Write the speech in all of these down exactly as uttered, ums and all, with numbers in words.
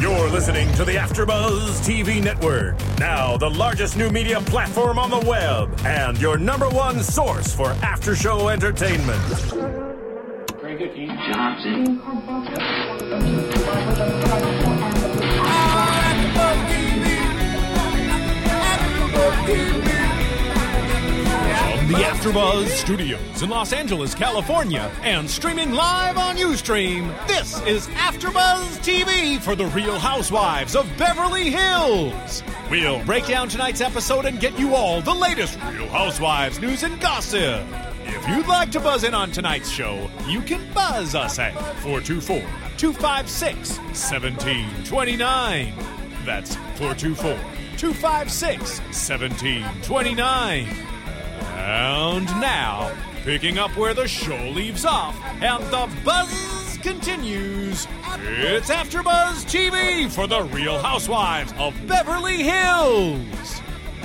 You're listening to the AfterBuzz T V Network, now the largest new media platform on the web, and your number one source for after-show entertainment. Very good, Keith. Johnson. From the AfterBuzz Studios in Los Angeles, California, and streaming live on Ustream, this is AfterBuzz T V for The Real Housewives of Beverly Hills. We'll break down tonight's episode and get you all the latest Real Housewives news and gossip. If you'd like to buzz in on tonight's show, you can buzz us at four two four, two five six, one seven two nine. That's four two four, two five six, one seven two nine. And now, picking up where the show leaves off and the buzz continues, it's AfterBuzz T V for The Real Housewives of Beverly Hills.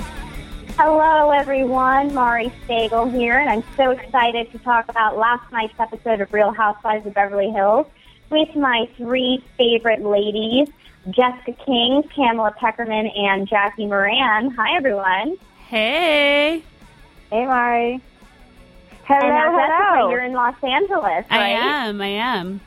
Hello, everyone. Mari Stagel here, and I'm so excited to talk about last night's episode of Real Housewives of Beverly Hills with my three favorite ladies, Jessica King, Pamela Peckerman, and Jackie Moran. Hi, everyone. Hey. Hey, Mari. Hello, and now, hello. Jessica, you're in Los Angeles, right? I am, I am.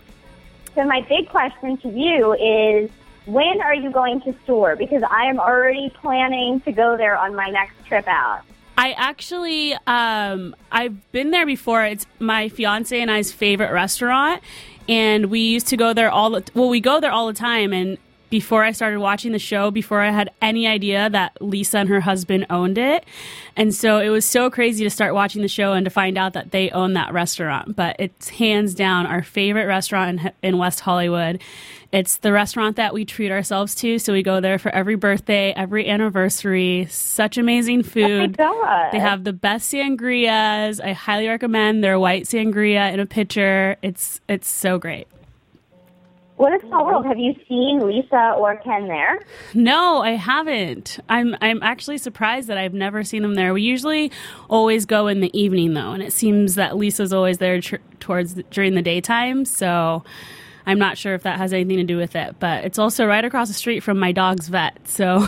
So my big question to you is, when are you going to SOAR? Because I am already planning to go there on my next trip out. I actually, um, I've been there before. It's my fiance and I's favorite restaurant, and we used to go there all the, well, we go there all the time, and before I started watching the show, before I had any idea that Lisa and her husband owned it. And so it was so crazy to start watching the show and to find out that they own that restaurant. But it's hands down our favorite restaurant in, in West Hollywood. It's the restaurant that we treat ourselves to. So we go there for every birthday, every anniversary. Such amazing food. Oh my God. They have the best sangrias. I highly recommend their white sangria in a pitcher. It's it's so great. What a small world. Have you seen Lisa or Ken there? No, I haven't. I'm I'm actually surprised that I've never seen them there. We usually always go in the evening, though, and it seems that Lisa's always there tr- towards the, during the daytime, so I'm not sure if that has anything to do with it. But it's also right across the street from my dog's vet, so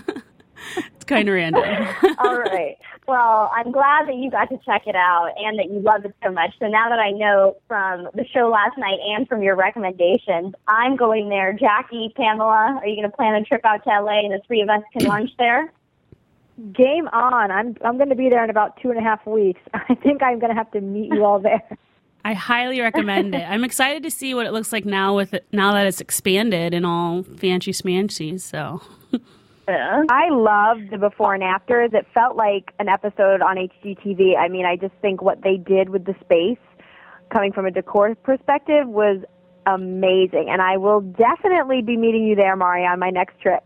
it's kind of random. All right. Well, I'm glad that you got to check it out and that you love it so much. So now that I know from the show last night and from your recommendations, I'm going there. Jackie, Pamela, are you going to plan a trip out to L A and the three of us can lunch there? Game on. I'm I'm going to be there in about two and a half weeks. I think I'm going to have to meet you all there. I highly recommend it. I'm excited to see what it looks like now with it, now that it's expanded and all fancy smancy. So. Yeah. I loved the before and afters. It felt like an episode on H G T V. I mean, I just think what they did with the space, coming from a decor perspective, was amazing. And I will definitely be meeting you there, Mari, on my next trip.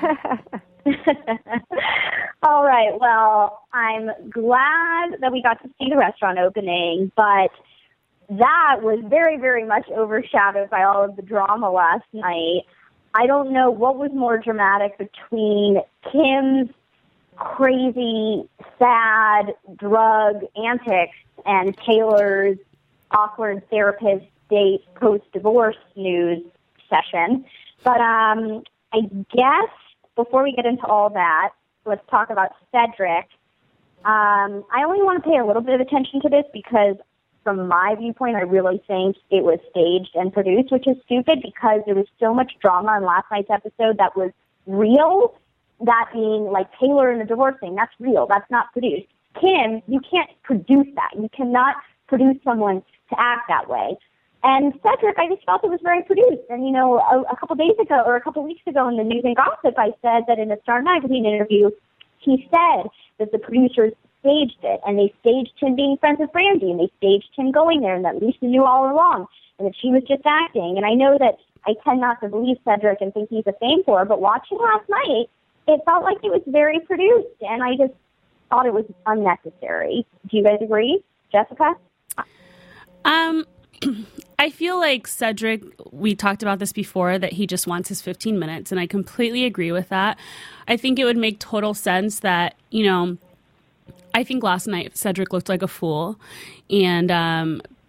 All right. Well, I'm glad that we got to see the restaurant opening, but that was very, very much overshadowed by all of the drama last night. I don't know what was more dramatic between Kim's crazy, sad drug antics and Taylor's awkward therapist date post-divorce news session. But um, I guess before we get into all that, let's talk about Cedric. Um, I only want to pay a little bit of attention to this because from my viewpoint, I really think it was staged and produced, which is stupid because there was so much drama in last night's episode that was real, that being like Taylor and the divorce thing, that's real, that's not produced. Kim, you can't produce that. You cannot produce someone to act that way. And Cedric, I just felt it was very produced. And, you know, a, a couple days ago or a couple weeks ago in the News and Gossip, I said that in a Star Magazine interview, he said that the producers staged it, and they staged him being friends with Brandy, and they staged him going there, and that Lisa knew all along, and that she was just acting. And I know that I tend not to believe Cedric and think he's a fame whore, but watching last night, it felt like it was very produced, and I just thought it was unnecessary. Do you guys agree? Jessica? Um, I feel like Cedric, we talked about this before, that he just wants his fifteen minutes, and I completely agree with that. I think it would make total sense that, you know, I think last night Cedric looked like a fool, and um,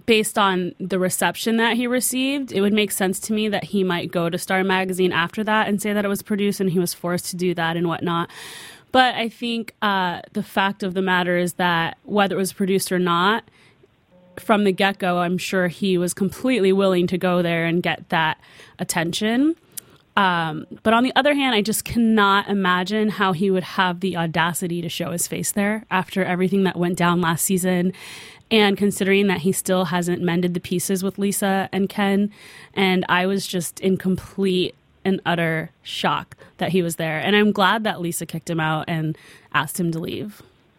based on the reception that he received, it would make sense to me that he might go to Star Magazine after that and say that it was produced and he was forced to do that and whatnot. But I think uh, the fact of the matter is that whether it was produced or not, from the get-go, I'm sure he was completely willing to go there and get that attention. Um, but on the other hand, I just cannot imagine how he would have the audacity to show his face there after everything that went down last season. And considering that he still hasn't mended the pieces with Lisa and Ken. And I was just in complete and utter shock that he was there. And I'm glad that Lisa kicked him out and asked him to leave.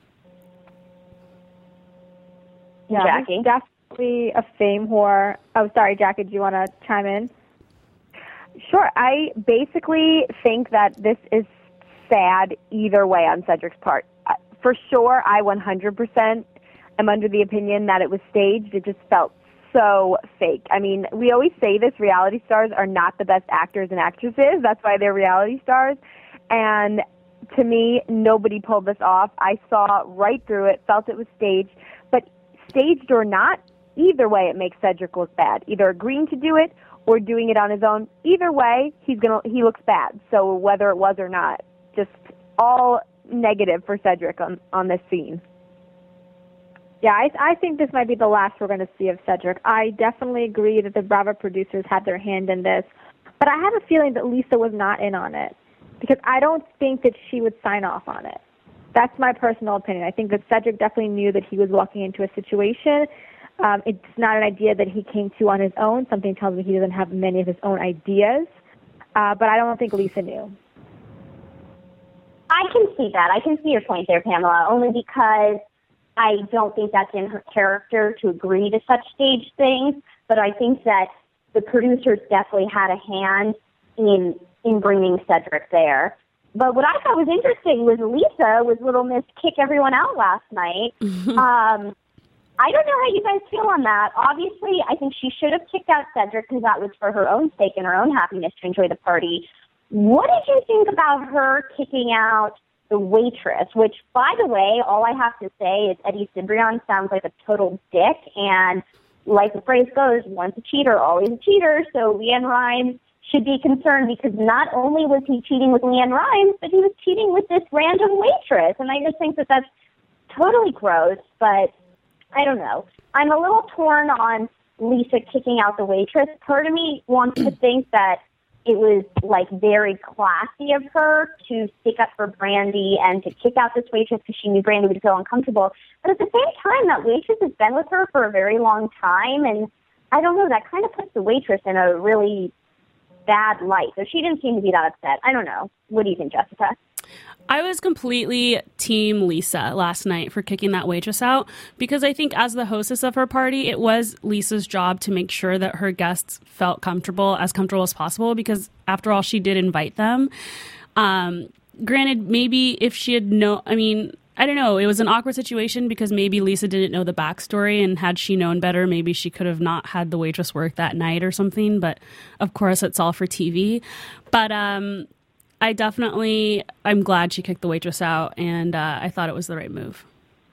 Yeah, Jackie. He's definitely a fame whore. Oh, sorry, Jackie, do you want to chime in? Sure. I basically think that this is sad either way on Cedric's part. For sure, I one hundred percent am under the opinion that it was staged. It just felt so fake. I mean, we always say this, reality stars are not the best actors and actresses. That's why they're reality stars. And to me, nobody pulled this off. I saw right through it, felt it was staged. But staged or not, either way it makes Cedric look bad. Either agreeing to do it or doing it on his own. Either way, he's gonna he looks bad. So whether it was or not, just all negative for Cedric on, on this scene. Yeah, I, I think this might be the last we're going to see of Cedric. I definitely agree that the Bravo producers had their hand in this. But I have a feeling that Lisa was not in on it because I don't think that she would sign off on it. That's my personal opinion. I think that Cedric definitely knew that he was walking into a situation. Um, it's not an idea that he came to on his own. Something tells me he doesn't have many of his own ideas. Uh, but I don't think Lisa knew. I can see that. I can see your point there, Pamela, only because I don't think that's in her character to agree to such staged things. But I think that the producers definitely had a hand in in bringing Cedric there. But what I thought was interesting was Lisa was Little Miss kick everyone out last night. um, I don't know how you guys feel on that. Obviously, I think she should have kicked out Cedric because that was for her own sake and her own happiness to enjoy the party. What did you think about her kicking out the waitress? Which, by the way, all I have to say is Eddie Cibrian sounds like a total dick. And like the phrase goes, once a cheater, always a cheater. So Leanne Rimes should be concerned because not only was he cheating with Leanne Rimes, but he was cheating with this random waitress. And I just think that that's totally gross. But I don't know. I'm a little torn on Lisa kicking out the waitress. Part of me wants to think that it was, like, very classy of her to stick up for Brandi and to kick out this waitress because she knew Brandi would feel uncomfortable. But at the same time, that waitress has been with her for a very long time, and I don't know, that kind of puts the waitress in a really bad light. So she didn't seem to be that upset. I don't know. What do you think, Jessica? I was completely team Lisa last night for kicking that waitress out because I think as the hostess of her party, it was Lisa's job to make sure that her guests felt comfortable, as comfortable as possible, because after all, she did invite them. Um, granted, maybe if she had no, I mean, I don't know, it was an awkward situation because maybe Lisa didn't know the backstory, and had she known better, maybe she could have not had the waitress work that night or something. But of course, it's all for T V. But, um, I definitely, I'm glad she kicked the waitress out, and uh, I thought it was the right move.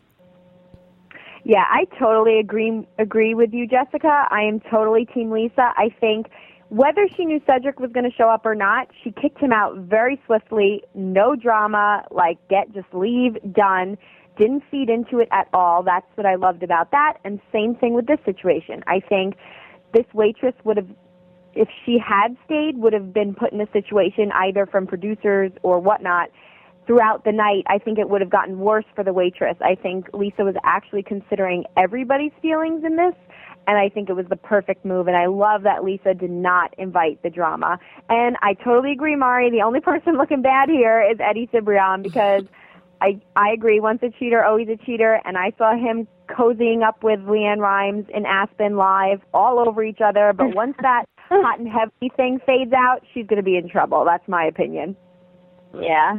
Yeah, I totally agree agree with you, Jessica. I am totally team Lisa. I think whether she knew Cedric was going to show up or not, she kicked him out very swiftly, no drama, like get, just leave, done. Didn't feed into it at all. That's what I loved about that. And same thing with this situation. I think this waitress would have, if she had stayed, would have been put in a situation either from producers or whatnot throughout the night. I think it would have gotten worse for the waitress. I think Lisa was actually considering everybody's feelings in this, and I think it was the perfect move. And I love that Lisa did not invite the drama. And I totally agree, Mari. The only person looking bad here is Eddie Cibrian because I, I agree, once a cheater, always a cheater, and I saw him cozying up with Leanne Rimes in Aspen live all over each other. But once that hot and heavy thing fades out, she's going to be in trouble. That's my opinion. Yeah.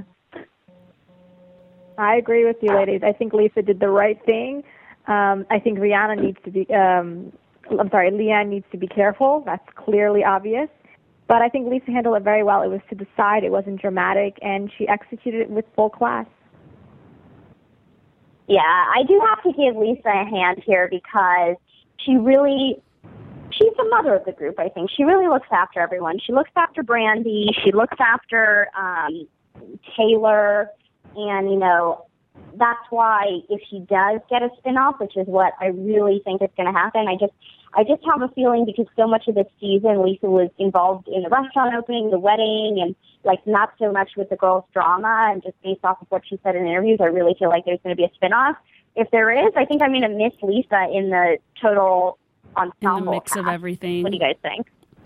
I agree with you, ladies. I think Lisa did the right thing. Um, I think Rihanna needs to be, um, I'm sorry, Leanne needs to be careful. That's clearly obvious. But I think Lisa handled it very well. It was to the side. It wasn't dramatic, and she executed it with full class. Yeah, I do have to give Lisa a hand here because she really, she's the mother of the group, I think. She really looks after everyone. She looks after Brandy. She looks after um, Taylor. And, you know, that's why if she does get a spinoff, which is what I really think is going to happen, I just I just have a feeling because so much of this season Lisa was involved in the restaurant opening, the wedding, and, like, not so much with the girls' drama. And just based off of what she said in interviews, I really feel like there's going to be a spinoff. If there is, I think I'm going to miss Lisa in the total ensemble. In the mix cast. of everything. What do you guys think?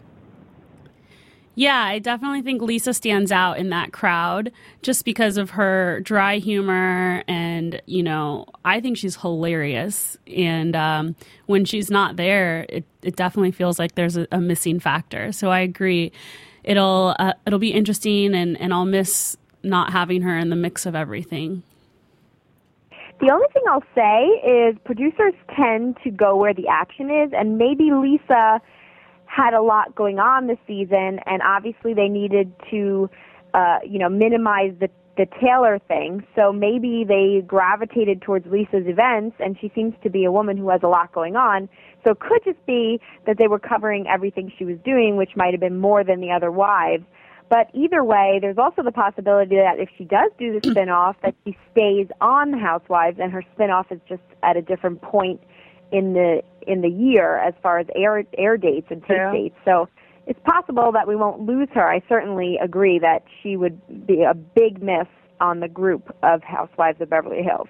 Yeah, I definitely think Lisa stands out in that crowd just because of her dry humor. And, you know, I think she's hilarious. And um, when she's not there, it, it definitely feels like there's a, a missing factor. So I agree. It'll uh, it'll be interesting, and, and I'll miss not having her in the mix of everything. The only thing I'll say is producers tend to go where the action is, and maybe Lisa had a lot going on this season, and obviously they needed to, uh, you know, minimize the, the Taylor thing. So maybe they gravitated towards Lisa's events, and she seems to be a woman who has a lot going on. So it could just be that they were covering everything she was doing, which might have been more than the other wives. But either way, there's also the possibility that if she does do the spinoff, that she stays on Housewives, and her spinoff is just at a different point in the in the year as far as air air dates and tape yeah. dates. So it's possible that we won't lose her. I certainly agree that she would be a big miss on the group of Housewives of Beverly Hills.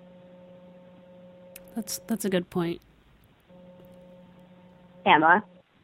That's that's a good point. Emma?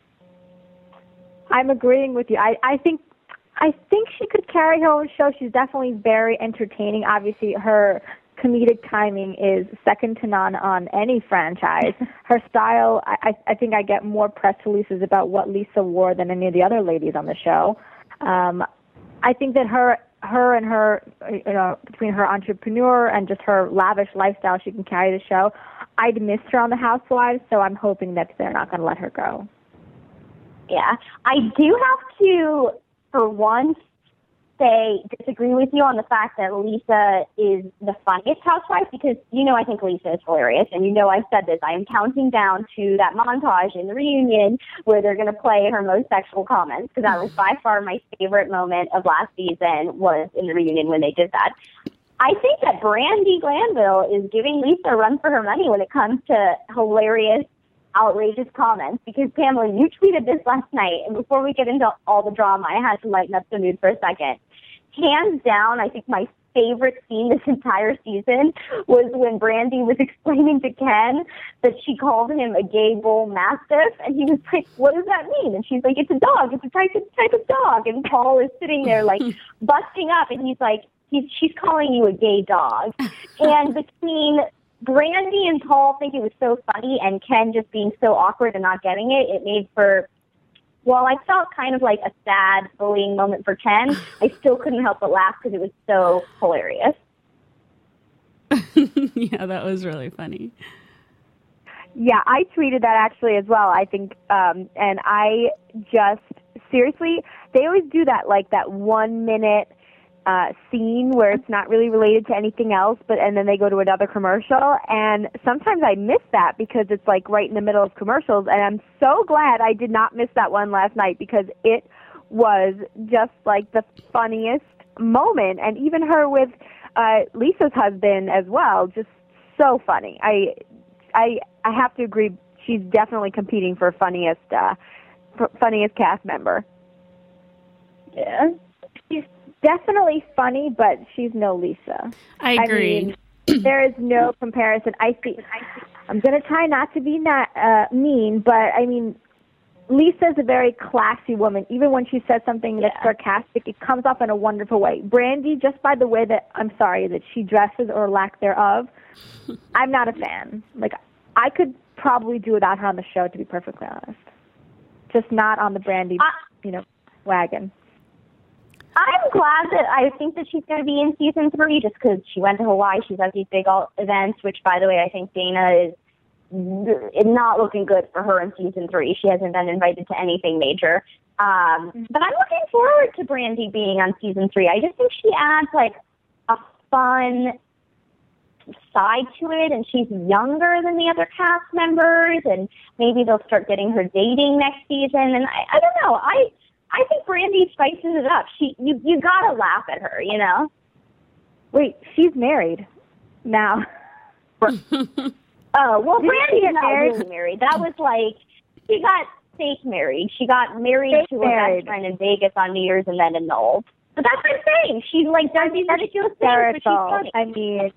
I'm agreeing with you. I, I think I think she could carry her own show. She's definitely very entertaining. Obviously, her comedic timing is second to none on any franchise. Her style, I, I think I get more press releases about what Lisa wore than any of the other ladies on the show. Um, I think that her, her and her, you know, between her entrepreneur and just her lavish lifestyle, she can carry the show. I'd miss her on The Housewives, so I'm hoping that they're not going to let her go. Yeah, I do have to, for once, say disagree with you on the fact that Lisa is the funniest housewife, because, you know, I think Lisa is hilarious, and you know I've said this. I am counting down to that montage in the reunion where they're going to play her most sexual comments, because that was by far my favorite moment of last season was in the reunion when they did that. I think that Brandy Glanville is giving Lisa a run for her money when it comes to hilarious, outrageous comments, because Pamela, you tweeted this last night, and before we get into all the drama, I had to lighten up the mood for a second. Hands down, I think my favorite scene this entire season was when Brandy was explaining to Ken that she called him a gay bull mastiff, and he was like, what does that mean? And she's like, it's a dog, it's a type of, type of dog, and Paul is sitting there like busting up, and he's like, he's, she's calling you a gay dog. And between Brandy and Paul think it was so funny, and Ken just being so awkward and not getting it, it made for, well, I felt kind of like a sad bullying moment for Ken. I still couldn't help but laugh because it was so hilarious. Yeah, that was really funny. Yeah, I tweeted that actually as well, I think, um, and I just, seriously, they always do that, like that one minute Uh, scene where it's not really related to anything else, but and then they go to another commercial, and sometimes I miss that because it's like right in the middle of commercials, and I'm so glad I did not miss that one last night because it was just like the funniest moment, and even her with uh, Lisa's husband as well, just so funny. I I I have to agree, she's definitely competing for funniest uh, for funniest cast member. Yeah. She's definitely funny, but she's no Lisa. I agree. I mean, there is no comparison. I think I'm going to try not to be not uh, mean, but I mean, Lisa's a very classy woman. Even when she says something that's yeah. sarcastic, it comes off in a wonderful way. Brandy, just by the way that I'm sorry that she dresses or lack thereof, I'm not a fan. Like, I could probably do without her on the show, to be perfectly honest. Just not on the Brandy, uh, you know, wagon. I'm glad that I think that she's going to be in season three just because she went to Hawaii. She's at these big events, which, by the way, I think Dana is not looking good for her in season three. She hasn't been invited to anything major. Um, but I'm looking forward to Brandy being on season three. I just think she adds, like, a fun side to it, and she's younger than the other cast members, and maybe they'll start getting her dating next season. And I, I don't know. I I think Brandy spices it up. She you you gotta laugh at her, you know. Wait, she's married now. Oh well, Did Brandy she get is not married? really married. That was like she got fake married. She got married Fake to her married. best friend in Vegas on New Year's and then annulled. But that's what I'm saying. She like does these ridiculous things, but she's Hysterical. funny. I mean,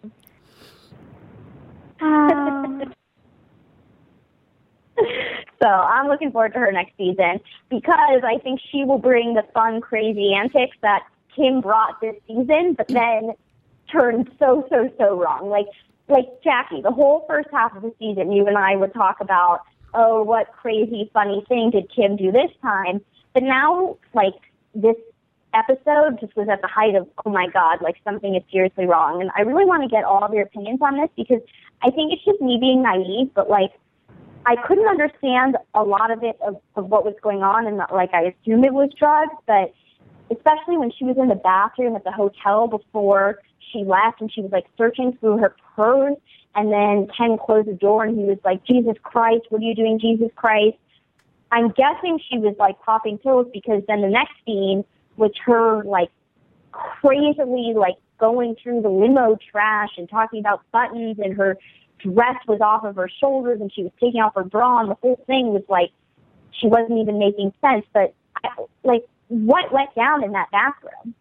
So I'm looking forward to her next season because I think she will bring the fun, crazy antics that Kim brought this season, but then turned so, so, so wrong. Like, like Jackie, the whole first half of the season, you and I would talk about, oh, what crazy, funny thing did Kim do this time? But now, like, this episode just was at the height of, oh my God, like something is seriously wrong. And I really want to get all of your opinions on this because I think it's just me being naive, but like, I couldn't understand a lot of it of, of what was going on, and like I assume it was drugs, but especially when she was in the bathroom at the hotel before she left, and she was like searching through her purse, and then Ken closed the door, and he was like, "Jesus Christ, what are you doing, Jesus Christ?" I'm guessing she was like popping pills because then the next scene was her like crazily like going through the limo trash and talking about buttons, and her dress was off of her shoulders and she was taking off her bra, and the whole thing was like she wasn't even making sense. But I, like, what went down in that bathroom?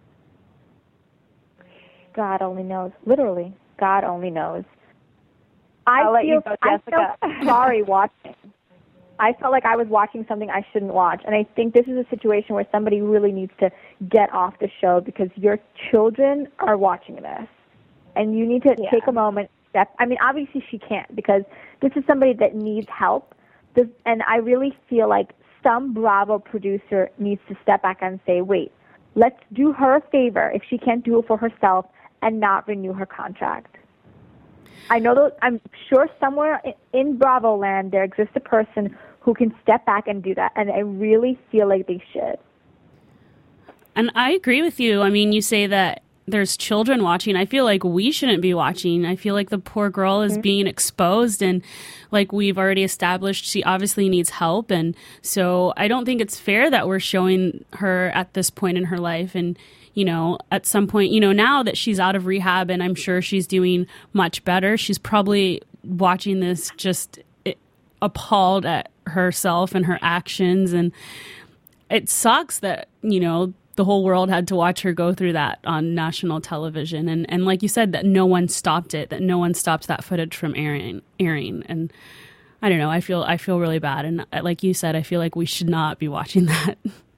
God only knows. Literally, God only knows. I I'll let feel, you go, I Jessica. felt sorry watching. I felt like I was watching something I shouldn't watch, and I think this is a situation where somebody really needs to get off the show because your children are watching this, and you need to Yeah. take a moment. Step. I mean, obviously she can't because this is somebody that needs help, this, and I really feel like some Bravo producer needs to step back and say, wait, let's do her a favor if she can't do it for herself and not renew her contract. I know that I'm sure somewhere in Bravo land there exists a person who can step back and do that, and I really feel like they should. And I agree with you. I mean, you say that there's children watching. I feel like we shouldn't be watching. I feel like the poor girl is mm-hmm. being exposed, and like we've already established, she obviously needs help. And so I don't think it's fair that we're showing her at this point in her life. And, you know, at some point, you know, now that she's out of rehab and I'm sure she's doing much better, she's probably watching this just appalled at herself and her actions. And it sucks that, you know, the whole world had to watch her go through that on national television. And, and like you said, that no one stopped it, that no one stopped that footage from airing, airing. And I don't know, I feel, I feel really bad. And like you said, I feel like we should not be watching that.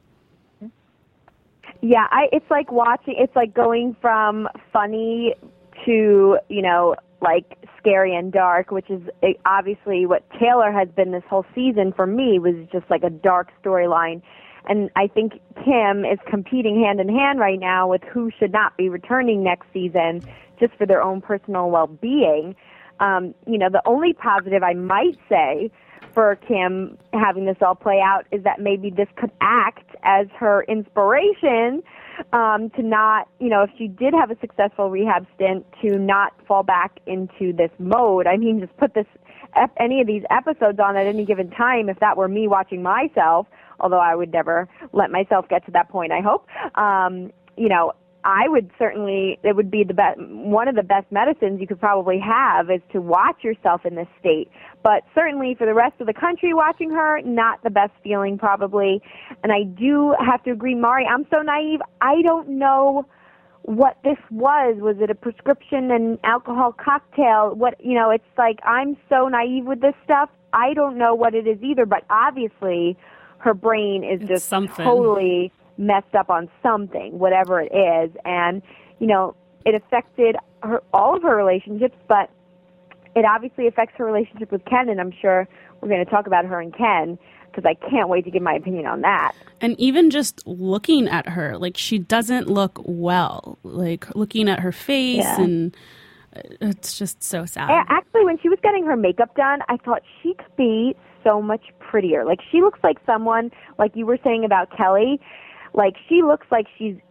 Yeah, I, it's like watching, it's like going from funny to, you know, like scary and dark, which is obviously what Taylor has been this whole season for me, was just like a dark storyline. And I think Kim is competing hand in hand right now with who should not be returning next season just for their own personal well-being. Um, you know, the only positive I might say for Kim having this all play out is that maybe this could act as her inspiration um, to not, you know, if she did have a successful rehab stint, to not fall back into this mode. I mean, just put this any of these episodes on at any given time. If that were me watching myself, although I would never let myself get to that point, I hope, um, you know, I would certainly, it would be the best, one of the best medicines you could probably have is to watch yourself in this state. But certainly for the rest of the country watching her, not the best feeling probably. And I do have to agree, Mari, I'm so naive. I don't know what this was. Was it a prescription and alcohol cocktail? What, you know, it's like I'm so naive with this stuff. I don't know what it is either, but obviously her brain is It's just something. totally messed up on something, whatever it is. And, you know, it affected her, all of her relationships, but it obviously affects her relationship with Ken, and I'm sure we're going to talk about her and Ken, because I can't wait to give my opinion on that. And even just looking at her, like, she doesn't look well, like looking at her face, Yeah. and it's just so sad. And actually, when she was getting her makeup done, I thought she could be so much prettier. Like, she looks like someone, like you were saying about Kelly, like she looks like she's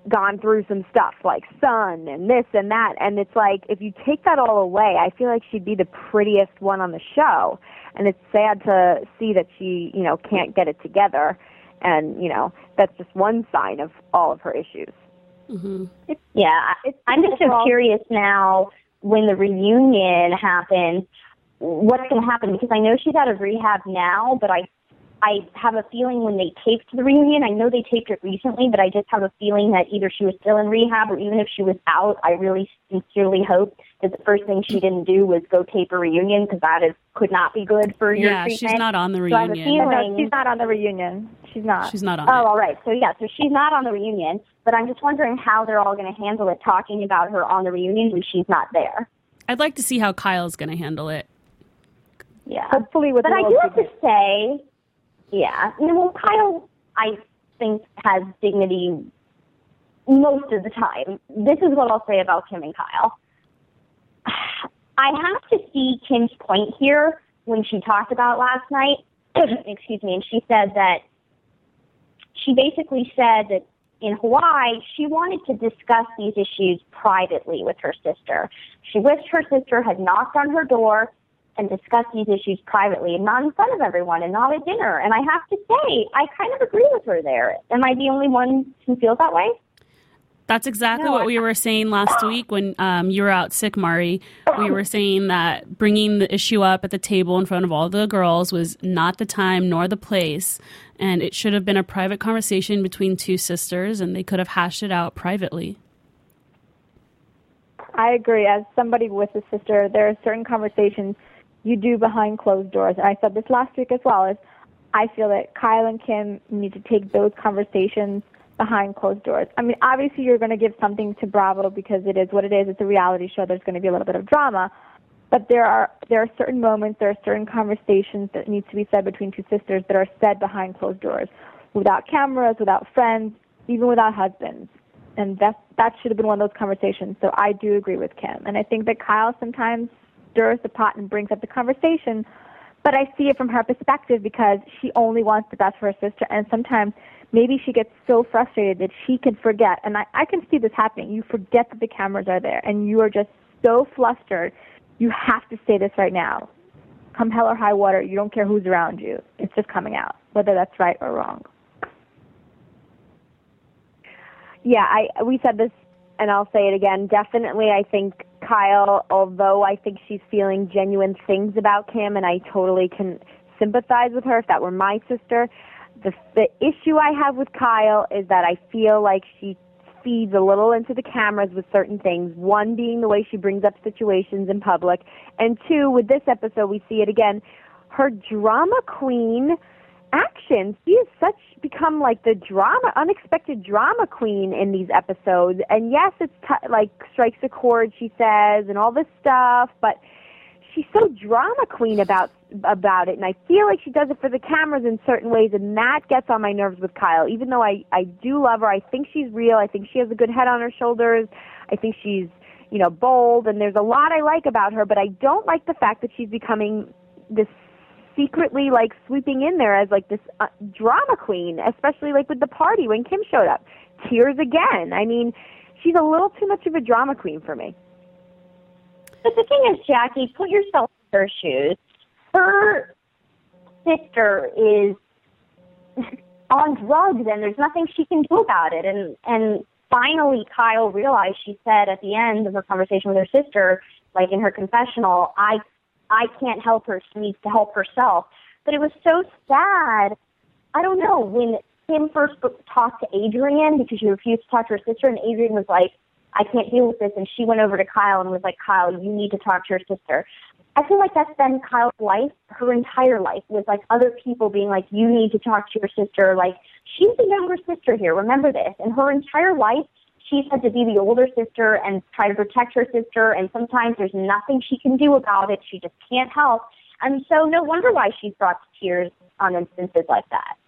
gone through some stuff like sun and this and that, and it's like if you take that all away, I feel like she'd be the prettiest one on the show, and it's sad to see that she, you know, can't get it together, and you know that's just one sign of all of her issues. Mm-hmm. It's, yeah, it's, I'm just so curious now when the reunion happens, what's going to happen, because I know she's out of rehab now, but I I have a feeling when they taped the reunion, I know they taped it recently, but I just have a feeling that either she was still in rehab or even if she was out, I really sincerely hope that the first thing she didn't do was go tape a reunion, because that is, could not be good for your yeah, treatment. she's not on the So I have a reunion. feeling- No, she's not on the reunion. She's not. She's not on Oh, it. all right. So, yeah, so she's not on the reunion, but I'm just wondering how they're all going to handle it, talking about her on the reunion when she's not there. I'd like to see how Kyle's going to handle it. Yeah. Hopefully with But I Will do have to Goodman. say, yeah, you know, well, Kyle, I think, has dignity most of the time. This is what I'll say about Kim and Kyle. I have to see Kim's point here when she talked about last night, excuse me, and she said that, she basically said that in Hawaii, she wanted to discuss these issues privately with her sister. She wished her sister had knocked on her door and discussed these issues privately and not in front of everyone and not at dinner. And I have to say, I kind of agree with her there. Am I the only one who feels that way? That's exactly No, what I- we were saying last week when um, you were out sick, Mari. We were saying that bringing the issue up at the table in front of all the girls was not the time nor the place, and it should have been a private conversation between two sisters, and they could have hashed it out privately. I agree. As somebody with a sister, there are certain conversations you do behind closed doors. And I said this last week as well, is I feel that Kyle and Kim need to take those conversations behind closed doors. I mean, obviously you're going to give something to Bravo because it is what it is. It's a reality show. There's going to be a little bit of drama. But there are there are certain moments, there are certain conversations that need to be said between two sisters that are said behind closed doors, without cameras, without friends, even without husbands. And that that should have been one of those conversations. So I do agree with Kim. And I think that Kyle sometimes stirs the pot and brings up the conversation, but I see it from her perspective because she only wants the best for her sister, and sometimes maybe she gets so frustrated that she can forget, and I, I can see this happening. You forget that the cameras are there, and you are just so flustered. You have to say this right now. Come hell or high water, you don't care who's around you. It's just coming out, whether that's right or wrong. Yeah, I we said this, and I'll say it again. Definitely, I think Kyle, although I think she's feeling genuine things about Kim, and I totally can sympathize with her if that were my sister, the, the issue I have with Kyle is that I feel like she feeds a little into the cameras with certain things, one being the way she brings up situations in public, and two, with this episode, we see it again, her drama queen actions. She has such become like the drama, unexpected drama queen in these episodes. And yes, it's t- like strikes a chord, she says, and all this stuff, but she's so drama queen about about it. And I feel like she does it for the cameras in certain ways, and that gets on my nerves with Kyle. Even though I, I do love her, I think she's real. I think she has a good head on her shoulders. I think she's, you know, bold, and there's a lot I like about her, but I don't like the fact that she's becoming this secretly like sweeping in there as like this uh, drama queen, especially like with the party when Kim showed up. Tears again. I mean, she's a little too much of a drama queen for me. But the thing is, Jackie, put yourself in her shoes. Her sister is on drugs, and there's nothing she can do about it. And and finally, Kyle realized, she said at the end of her conversation with her sister, like in her confessional, I I can't help her. She needs to help herself. But it was so sad. I don't know, when Kim first talked to Adrian because she refused to talk to her sister, and Adrian was like, I can't deal with this, and she went over to Kyle and was like, Kyle, you need to talk to your sister. I feel like that's been Kyle's life, her entire life, with like other people being like, you need to talk to your sister. Like, she's the younger sister here, remember this. And her entire life, she's had to be the older sister and try to protect her sister, and sometimes there's nothing she can do about it. She just can't help. And so no wonder why she's brought to tears on instances like that.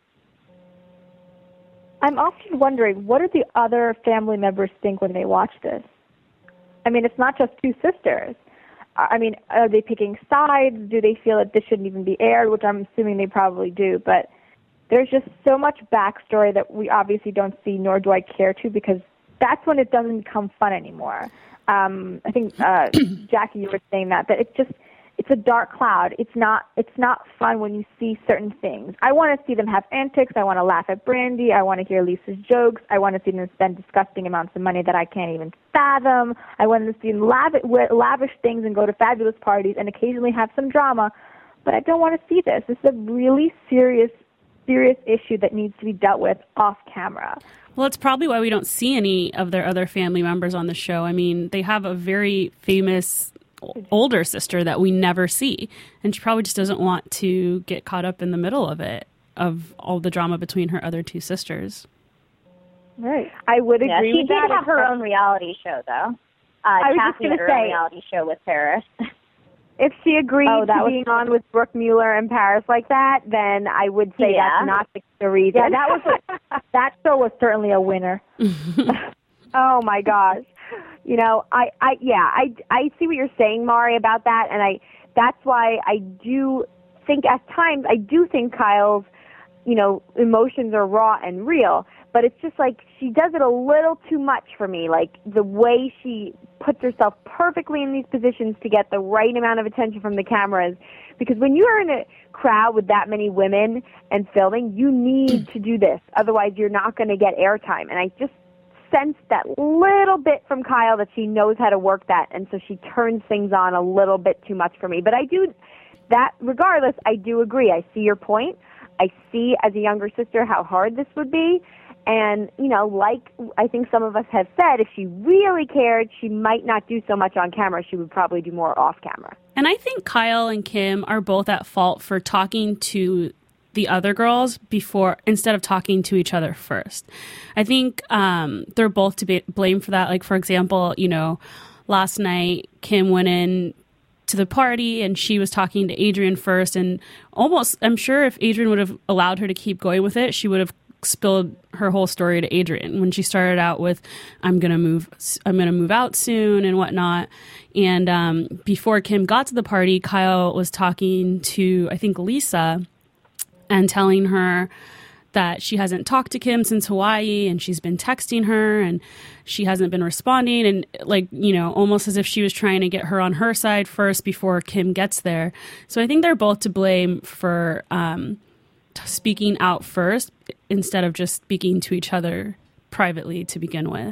I'm often wondering, what do the other family members think when they watch this? I mean, it's not just two sisters. I mean, are they picking sides? Do they feel that this shouldn't even be aired, which I'm assuming they probably do. But there's just so much backstory that we obviously don't see, nor do I care to, because that's when it doesn't become fun anymore. Um, I think uh, Jackie, you were saying that that it's just it's a dark cloud. It's not it's not fun when you see certain things. I want to see them have antics. I want to laugh at Brandy. I want to hear Lisa's jokes. I want to see them spend disgusting amounts of money that I can't even fathom. I want to see them lavish, wear lavish things and go to fabulous parties and occasionally have some drama. But I don't want to see this. This is a really serious, serious issue that needs to be dealt with off camera. Well, it's probably why we don't see any of their other family members on the show. I mean, they have a very famous older sister that we never see, and she probably just doesn't want to get caught up in the middle of it, of all the drama between her other two sisters. Right. I would agree yeah, she with did that. have her own reality show, though. Uh, I was Kathy just going had to her own say, reality show with Paris. If she agreed Oh, that to was being on with Brooke Mueller and Paris like that, then I would say Yeah. that's not the, the reason. Yeah, that was a, that show was certainly a winner. Oh my gosh. You know, I, I yeah, I, I see what you're saying, Mari, about that, and I that's why I do think at times I do think Kyle's, you know, emotions are raw and real, but it's just like she does it a little too much for me. Like the way she puts herself perfectly in these positions to get the right amount of attention from the cameras, because when you are in a crowd with that many women and filming, you need to do this. Otherwise, you're not going to get airtime. And I just sense that little bit from Kyle that she knows how to work that, and so she turns things on a little bit too much for me. But I do that regardless. I do agree. I see your point. I see as a younger sister how hard this would be. And, you know, like I think some of us have said, if she really cared, she might not do so much on camera. She would probably do more off camera. And I think Kyle and Kim are both at fault for talking to the other girls before, instead of talking to each other first. I think um, they're both to be blamed for that. Like, for example, you know, last night Kim went in to the party and she was talking to Adrian first, and almost, I'm sure if Adrian would have allowed her to keep going with it, she would have spilled her whole story to Adrian when she started out with, I'm going to move, I'm going to move out soon and whatnot. And um, before Kim got to the party, Kyle was talking to, I think, Lisa, and telling her that she hasn't talked to Kim since Hawaii, and she's been texting her and she hasn't been responding, and like, you know, almost as if she was trying to get her on her side first before Kim gets there. So I think they're both to blame for um, t- speaking out first instead of just speaking to each other privately to begin with.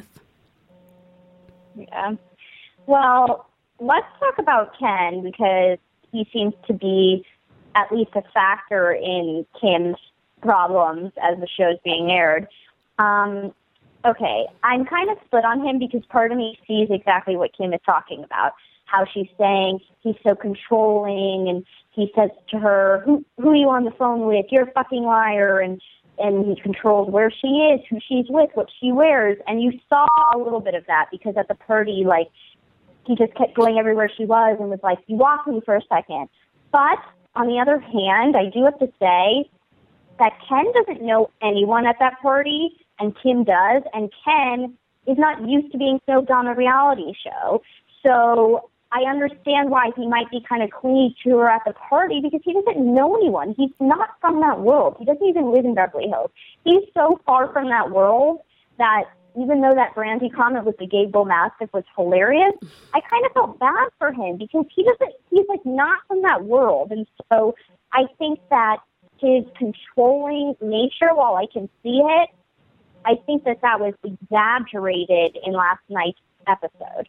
Yeah. Well, let's talk about Ken, because he seems to be at least a factor in Kim's problems as the show's being aired. Um, okay, I'm kind of split on him because part of me sees exactly what Kim is talking about, how she's saying he's so controlling, and he says to her, who, who are you on the phone with? You're a fucking liar, and, and he controls where she is, who she's with, what she wears, and you saw a little bit of that because at the party, like, he just kept going everywhere she was and was like, you walk me for a second. But on the other hand, I do have to say that Ken doesn't know anyone at that party, and Kim does, and Ken is not used to being snooped on a reality show. So I understand why he might be kind of clingy to her at the party, because he doesn't know anyone. He's not from that world. He doesn't even live in Beverly Hills. He's so far from that world that even though that Brandy comment with the gay bull mastiff was hilarious, I kind of felt bad for him because he doesn't, he's like not from that world. And so I think that his controlling nature, while I can see it, I think that that was exaggerated in last night's episode.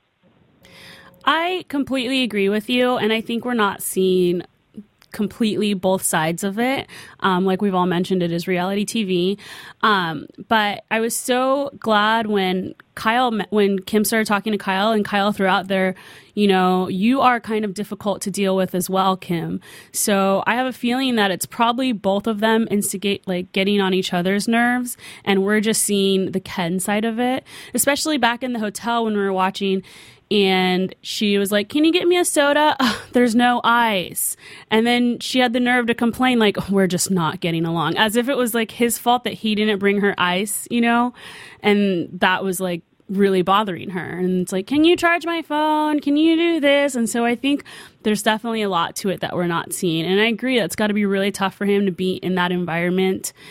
I completely agree with you, and I think we're not seeing completely both sides of it. Um, like we've all mentioned, it is reality T V. Um, but I was so glad when Kyle, when Kim started talking to Kyle, and Kyle threw out there, you know, you are kind of difficult to deal with as well, Kim. So I have a feeling that it's probably both of them instigate, like getting on each other's nerves. And we're just seeing the Ken side of it, especially back in the hotel when we were watching. And she was like, can you get me a soda? Ugh, there's no ice. And then she had the nerve to complain, like, oh, we're just not getting along, as if it was like his fault that he didn't bring her ice, you know? And that was like really bothering her. And it's like, can you charge my phone? Can you do this? And so I think there's definitely a lot to it that we're not seeing. And I agree, that's got to be really tough for him to be in that environment.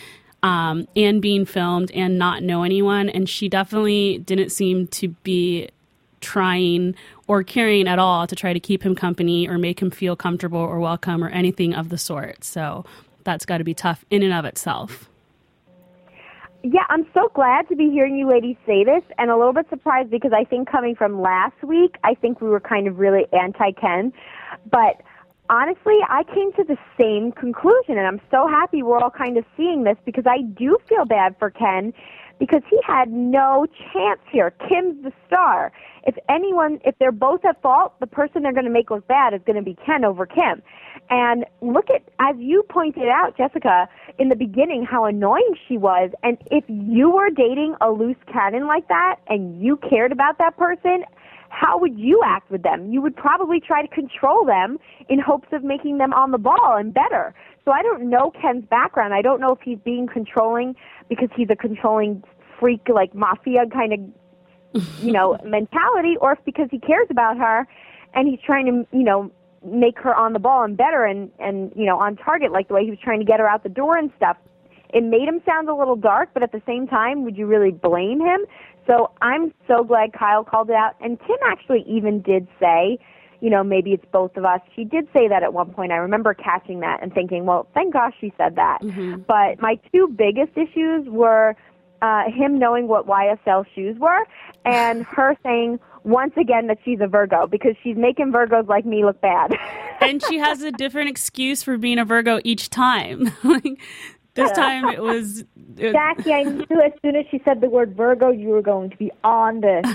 um, and being filmed and not know anyone. And she definitely didn't seem to be trying or caring at all to try to keep him company or make him feel comfortable or welcome or anything of the sort. So that's got to be tough in and of itself. Yeah, I'm so glad to be hearing you ladies say this, and a little bit surprised because I think coming from last week, I think we were kind of really anti-Ken. But honestly, I came to the same conclusion, and I'm so happy we're all kind of seeing this because I do feel bad for Ken because he had no chance here. Kim's the star. If anyone, if they're both at fault, the person they're going to make look bad is going to be Ken over Kim. And look at, as you pointed out, Jessica, in the beginning, how annoying she was. And if you were dating a loose cannon like that and you cared about that person, how would you act with them? You would probably try to control them in hopes of making them on the ball and better. So I don't know Ken's background. I don't know if he's being controlling because he's a controlling freak, like mafia kind of, you know, mentality, or if because he cares about her and he's trying to, you know, make her on the ball and better and, and, you know, on target, like the way he was trying to get her out the door and stuff. It made him sound a little dark, but at the same time, would you really blame him? So I'm so glad Kyle called it out. And Kim actually even did say, you know, maybe it's both of us. She did say that at one point. I remember catching that and thinking, well, thank gosh she said that. Mm-hmm. But my two biggest issues were uh, him knowing what Y S L shoes were and her saying once again that she's a Virgo because she's making Virgos like me look bad. And she has a different excuse for being a Virgo each time. Like, this time it was, it was... Jackie, I knew as soon as she said the word Virgo, you were going to be on this.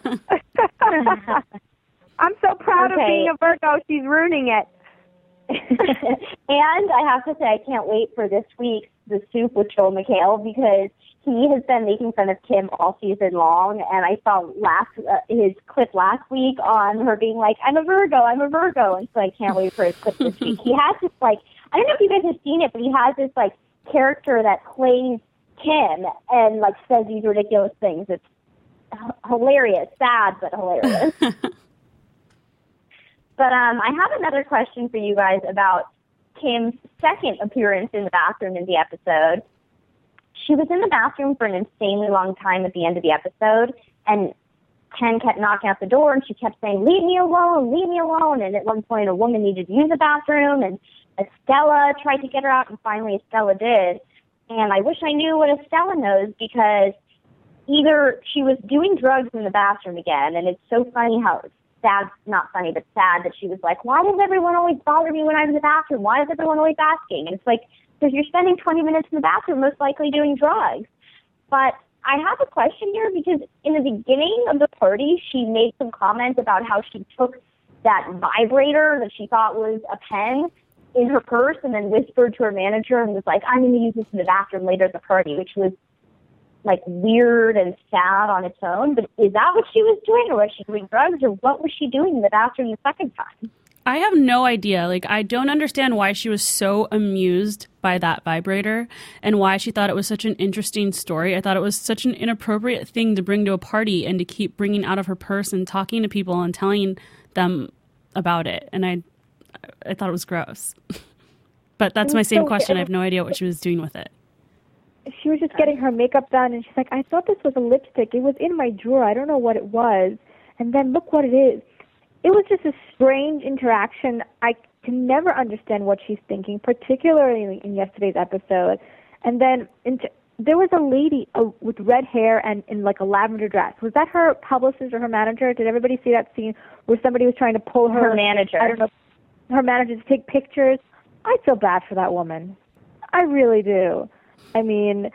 I'm so proud Okay. of being a Virgo. She's ruining it. And I have to say, I can't wait for this week's The Soup with Joel McHale because he has been making fun of Kim all season long. And I saw last uh, his clip last week on her being like, I'm a Virgo, I'm a Virgo. And so I can't wait for his clip this week. He has this, like, I don't know if you guys have seen it, but he has this, like, character that plays Kim and, like, says these ridiculous things. It's h- hilarious, sad, but hilarious. But um, I have another question for you guys about Kim's second appearance in the bathroom in the episode. She was in the bathroom for an insanely long time at the end of the episode, and Ken kept knocking at the door, and she kept saying, leave me alone, leave me alone. And at one point, a woman needed to use the bathroom, and Estella tried to get her out, and finally Estella did. And I wish I knew what Estella knows, because either she was doing drugs in the bathroom again, and it's so funny how it's sad, not funny, but sad that she was like, why does everyone always bother me when I'm in the bathroom? Why is everyone always asking? And it's like, because you're spending twenty minutes in the bathroom, most likely doing drugs. But I have a question here, because in the beginning of the party, she made some comments about how she took that vibrator that she thought was a pen in her purse and then whispered to her manager and was like, I'm going to use this in the bathroom later at the party, which was like weird and sad on its own. But is that what she was doing, or was she doing drugs, or what was she doing in the bathroom the second time? I have no idea. Like, I don't understand why she was so amused by that vibrator and why she thought it was such an interesting story. I thought it was such an inappropriate thing to bring to a party and to keep bringing out of her purse and talking to people and telling them about it. And I, I thought it was gross. But that's my same so question. I have no idea what she was doing with it. She was just getting her makeup done, and she's like, I thought this was a lipstick. It was in my drawer. I don't know what it was. And then look what it is. It was just a strange interaction. I can never understand what she's thinking, particularly in yesterday's episode. And then into, there was a lady uh, with red hair and in like a lavender dress. Was that her publicist or her manager? Did everybody see that scene where somebody was trying to pull her? Her manager. I don't know. Her manager to take pictures. I feel bad for that woman. I really do. I mean,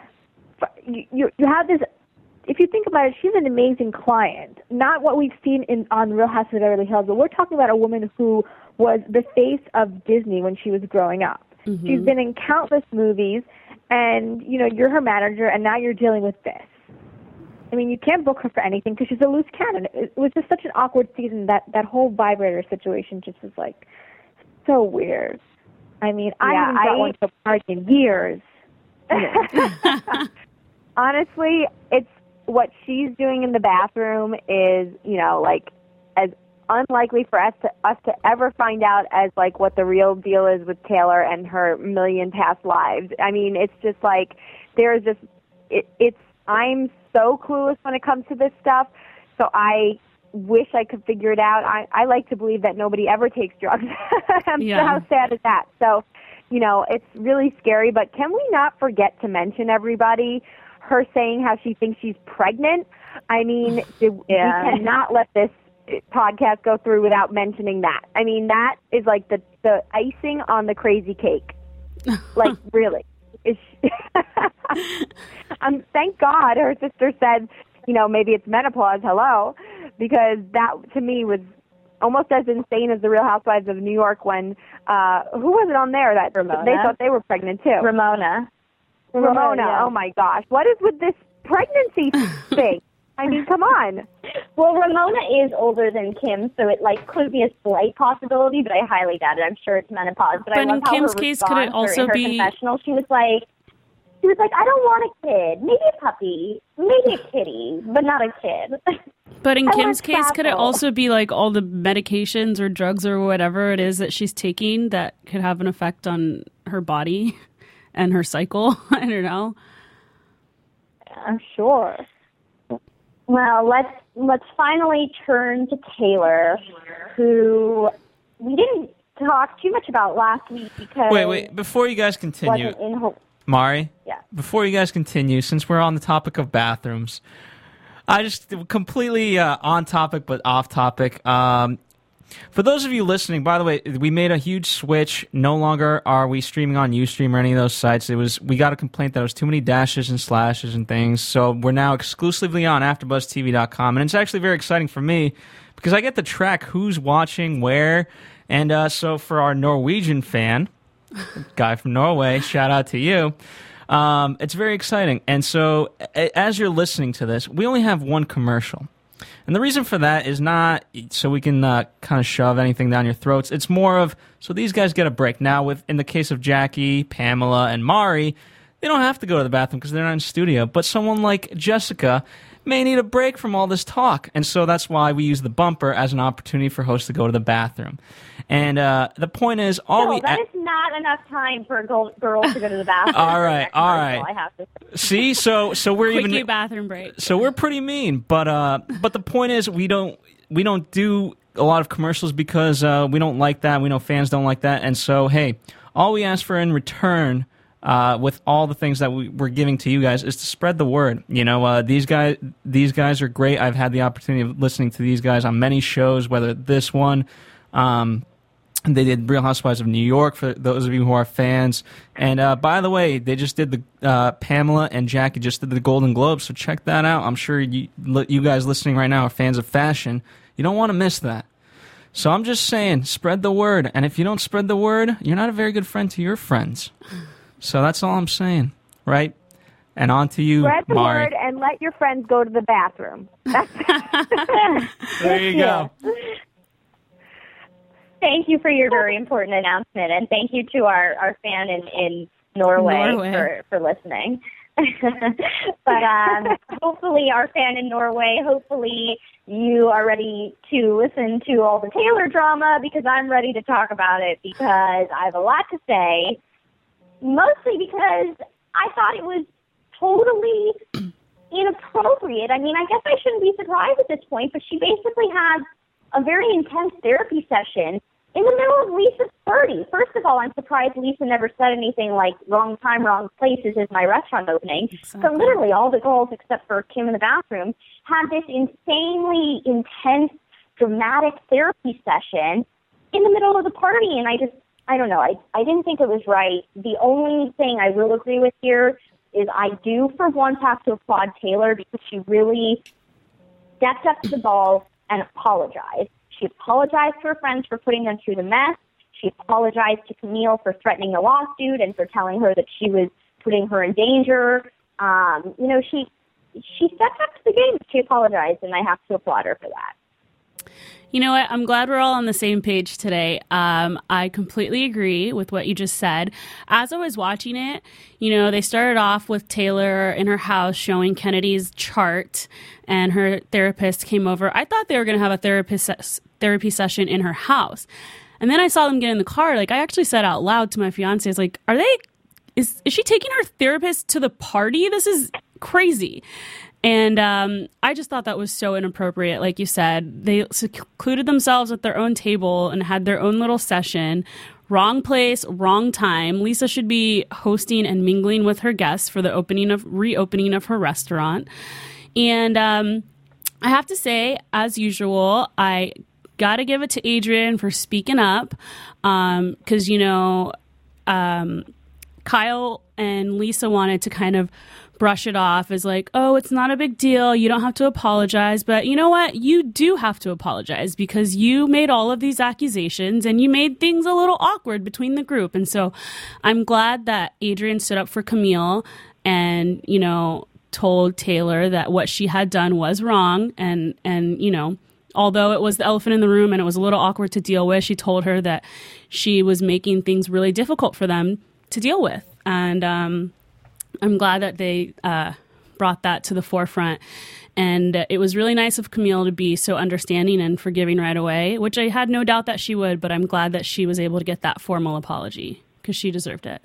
you you, you have this. If you think about it, she's an amazing client. Not what we've seen in on Real Housewives of Beverly Hills, but we're talking about a woman who was the face of Disney when she was growing up. Mm-hmm. She's been in countless movies, and you know you're her manager, and now you're dealing with this. I mean, you can't book her for anything because she's a loose cannon. It was just such an awkward season. That that whole vibrator situation just was like so weird. I mean, I Yeah, haven't got I- one to a party in years. Honestly, it's what she's doing in the bathroom is, you know, like as unlikely for us to us to ever find out as like what the real deal is with Taylor and her million past lives. I mean, it's just like there's just it, it's I'm so clueless when it comes to this stuff. So I wish I could figure it out. I, I like to believe that nobody ever takes drugs. Yeah. So how sad is that? So, you know, it's really scary. But can we not forget to mention, everybody, her saying how she thinks she's pregnant? I mean, yeah. we cannot let this podcast go through without mentioning that. I mean, that is like the, the icing on the crazy cake. Like, really. It's um, thank God her sister said, you know, maybe it's menopause, hello, because that, to me, was almost as insane as the Real Housewives of New York when, uh, who was it on there that Ramona. they thought they were pregnant, too? Ramona. Ramona, Ramona, yeah. Oh, my gosh. What is with this pregnancy thing? I mean, come on. Well, Ramona is older than Kim, so it like could be a slight possibility, but I highly doubt it. I'm sure it's menopause. But, But I in love how Kim's her case, response, could it or also in her be- confessional, she was like, she was like, I don't want a kid, maybe a puppy, maybe a kitty, but not a kid. But in I Kim's want case, could it travel. also be like all the medications or drugs or whatever it is that she's taking that could have an effect on her body and her cycle? I don't know. I'm sure. Well, let's let's finally turn to Taylor, who we didn't talk too much about last week because Wait, wait. Before you guys continue, wasn't in her. Mari, Yeah. before you guys continue, since we're on the topic of bathrooms, I just completely uh, on topic but off topic. Um, for those of you listening, by the way, we made a huge switch. No longer are we streaming on Ustream or any of those sites. It was we got a complaint that it was too many dashes and slashes and things. So we're now exclusively on after buzz T V dot com, and it's actually very exciting for me because I get to track who's watching where. And uh, so for our Norwegian fan, guy from Norway, shout out to you. Um, it's very exciting. And so a- as you're listening to this, we only have one commercial. And the reason for that is not so we can uh, kind of shove anything down your throats. It's more of so these guys get a break. Now, with in the case of Jackie, Pamela, and Mari, they don't have to go to the bathroom because they're not in studio. But someone like Jessica may need a break from all this talk. And so that's why we use the bumper as an opportunity for hosts to go to the bathroom. And uh, the point is, all No, we... that is not enough time for a girl, girl to go to the bathroom. All right, all right. I have to say. See, so so we're Quickie even... bathroom break. So we're pretty mean, but uh, but the point is we don't we don't do a lot of commercials because uh, we don't like that. We know fans don't like that, and so hey, all we ask for in return, uh, with all the things that we, we're giving to you guys, is to spread the word. You know, uh, these guys these guys are great. I've had the opportunity of listening to these guys on many shows, whether this one. Um, They did Real Housewives of New York, for those of you who are fans. And uh, by the way, they just did the uh, Pamela and Jackie just did the Golden Globes, so check that out. I'm sure you, you guys listening right now are fans of fashion. You don't want to miss that. So I'm just saying, spread the word. And if you don't spread the word, you're not a very good friend to your friends. So that's all I'm saying, right? And on to you, Spread the Mari. word and let your friends go to the bathroom. That's There you go. Thank you for your very important announcement, and thank you to our, our fan in, in Norway, Norway. For, for listening. But um, hopefully our fan in Norway, hopefully you are ready to listen to all the Taylor drama because I'm ready to talk about it because I have a lot to say, mostly because I thought it was totally inappropriate. I mean, I guess I shouldn't be surprised at this point, but she basically had a very intense therapy session in the middle of Lisa's party. First of all, I'm surprised Lisa never said anything like wrong time, wrong places is my restaurant opening. Exactly. So literally all the girls except for Kim in the bathroom had this insanely intense, dramatic therapy session in the middle of the party. And I just, I don't know, I, I didn't think it was right. The only thing I will agree with here is I do for once have to applaud Taylor because she really stepped up to the ball and apologized. She apologized to her friends for putting them through the mess. She apologized to Camille for threatening a lawsuit and for telling her that she was putting her in danger. Um, you know, she she stepped up to the game. She apologized, and I have to applaud her for that. You know what? I'm glad we're all on the same page today. Um, I completely agree with what you just said. As I was watching it, you know, they started off with Taylor in her house showing Kennedy's chart, and her therapist came over. I thought they were going to have a therapist therapy session in her house. And then I saw them get in the car. Like, I actually said out loud to my fiance, I was like, are they is, is she taking her therapist to the party? This is crazy. And um, I just thought that was so inappropriate. Like you said, they secluded themselves at their own table and had their own little session. Wrong place, wrong time. Lisa should be hosting and mingling with her guests for the opening of reopening of her restaurant. And um, I have to say, as usual, I got to give it to Adrienne for speaking up because, um, you know, um, Kyle and Lisa wanted to kind of brush it off as like, oh, it's not a big deal. You don't have to apologize. But you know what? You do have to apologize because you made all of these accusations and you made things a little awkward between the group. And so I'm glad that Adrienne stood up for Camille and, you know, told Taylor that what she had done was wrong. And, and, you know, although it was the elephant in the room and it was a little awkward to deal with, she told her that she was making things really difficult for them to deal with. And, um, I'm glad that they uh, brought that to the forefront. And uh, it was really nice of Camille to be so understanding and forgiving right away, which I had no doubt that she would, but I'm glad that she was able to get that formal apology because she deserved it.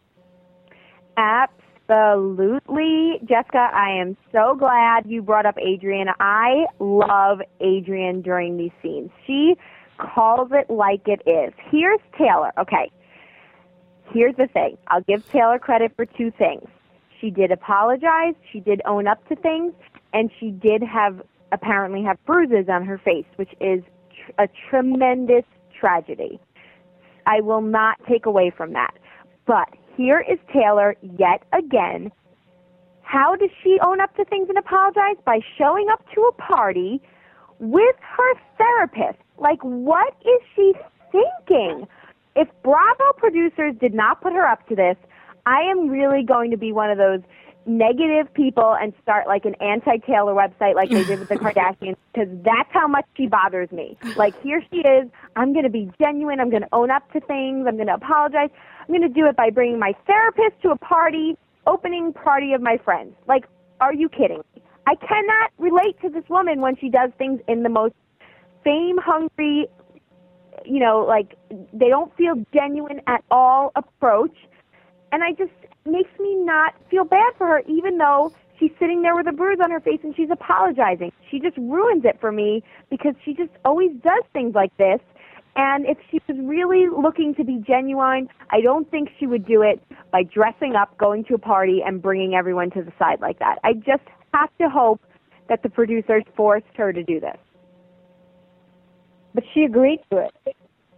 Absolutely. Jessica, I am so glad you brought up Adrienne. I love Adrienne during these scenes. She calls it like it is. Here's Taylor. Okay. Here's the thing. I'll give Taylor credit for two things. She did apologize, she did own up to things, and she did have apparently have bruises on her face, which is tr- a tremendous tragedy. I will not take away from that. But here is Taylor yet again. How does she own up to things and apologize? By showing up to a party with her therapist. Like, what is she thinking? If Bravo producers did not put her up to this, I am really going to be one of those negative people and start like an anti-Taylor website like they did with the Kardashians because that's how much she bothers me. Like, here she is. I'm going to be genuine. I'm going to own up to things. I'm going to apologize. I'm going to do it by bringing my therapist to a party, opening party of my friends. Like, are you kidding me? I cannot relate to this woman when she does things in the most fame-hungry, you know, like, they don't feel genuine at all approach. And I just, makes me not feel bad for her, even though she's sitting there with a bruise on her face and she's apologizing. She just ruins it for me because she just always does things like this. And if she was really looking to be genuine, I don't think she would do it by dressing up, going to a party, and bringing everyone to the side like that. I just have to hope that the producers forced her to do this. But she agreed to it.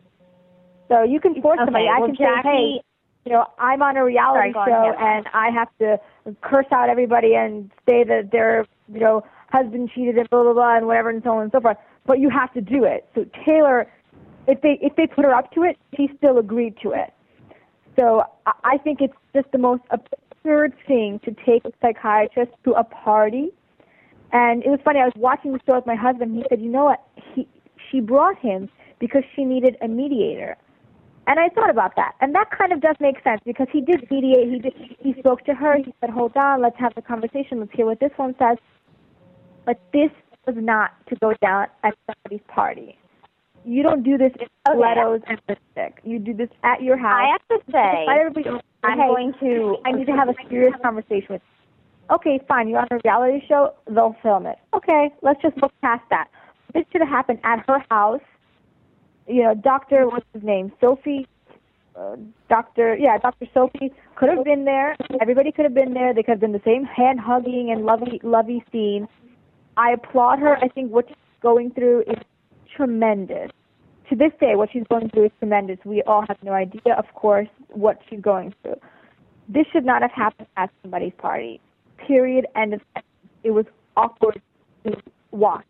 So you can force okay, somebody. I well, can Jackie, say, hey, you know, I'm on a reality sorry, show on, and I have to curse out everybody and say that their, you know, husband cheated and blah, blah, blah, and whatever and so on and so forth. But you have to do it. So Taylor, if they if they put her up to it, she still agreed to it. So I think it's just the most absurd thing to take a psychiatrist to a party. And it was funny. I was watching the show with my husband. He said, you know what? He She brought him because she needed a mediator. And I thought about that. And that kind of does make sense because he did mediate. He did, he spoke to her. He said, hold on, let's have the conversation. Let's hear what this one says. But this was not to go down at somebody's party. You don't do this in stilettos and lipstick. You do this at your house. I have to say, I'm hey, going to... I need to have a serious conversation with you. Okay, fine. You're on a reality show. They'll film it. Okay, let's just look past that. This should have happened at her house. You know, Doctor, what's his name? Sophie, uh, Doctor, yeah, Doctor Sophie could have been there. Everybody could have been there. They could have been the same hand-hugging and lovey, lovey scene. I applaud her. I think what she's going through is tremendous. To this day, what she's going through is tremendous. We all have no idea, of course, what she's going through. This should not have happened at somebody's party. Period. End of sentence. It was awkward to watch.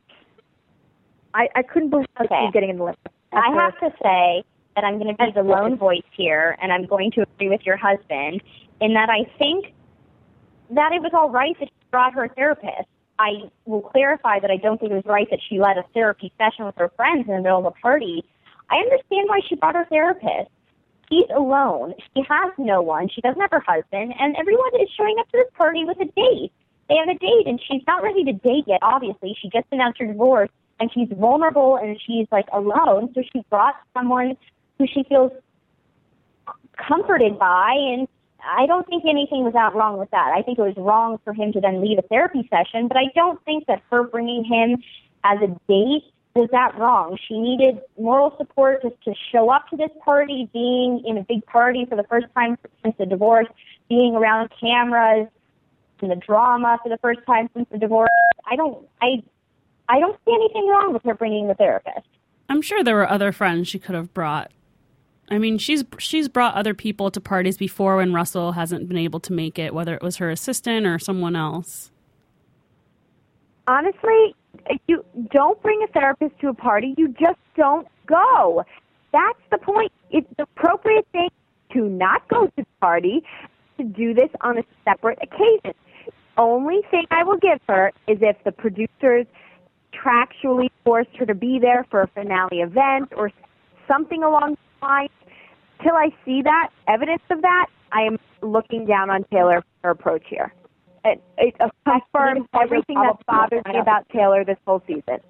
I, I couldn't believe okay. she was getting in the lip. I have to say that I'm going to be the lone voice here, and I'm going to agree with your husband in that I think that it was all right that she brought her therapist. I will clarify that I don't think it was right that she led a therapy session with her friends in the middle of a party. I understand why she brought her therapist. She's alone. She has no one. She doesn't have her husband, and everyone is showing up to this party with a date. They have a date, and she's not ready to date yet, obviously. She just announced her divorce, and she's vulnerable, and she's, like, alone, so she brought someone who she feels comforted by, and I don't think anything was out wrong with that. I think it was wrong for him to then leave a therapy session, but I don't think that her bringing him as a date was that wrong. She needed moral support just to show up to this party, being in a big party for the first time since the divorce, being around cameras and the drama for the first time since the divorce. I don't, I, I don't see anything wrong with her bringing the therapist. I'm sure there were other friends she could have brought. I mean, she's she's brought other people to parties before when Russell hasn't been able to make it, whether it was her assistant or someone else. Honestly, you don't bring a therapist to a party. You just don't go. That's the point. It's the appropriate thing to not go to the party, to do this on a separate occasion. Only thing I will give her is if the producers contractually forced her to be there for a finale event or something along the lines. Till I see that, evidence of that, I am looking down on Taylor for her approach here. It, it confirms everything that bothers me about Taylor this whole season.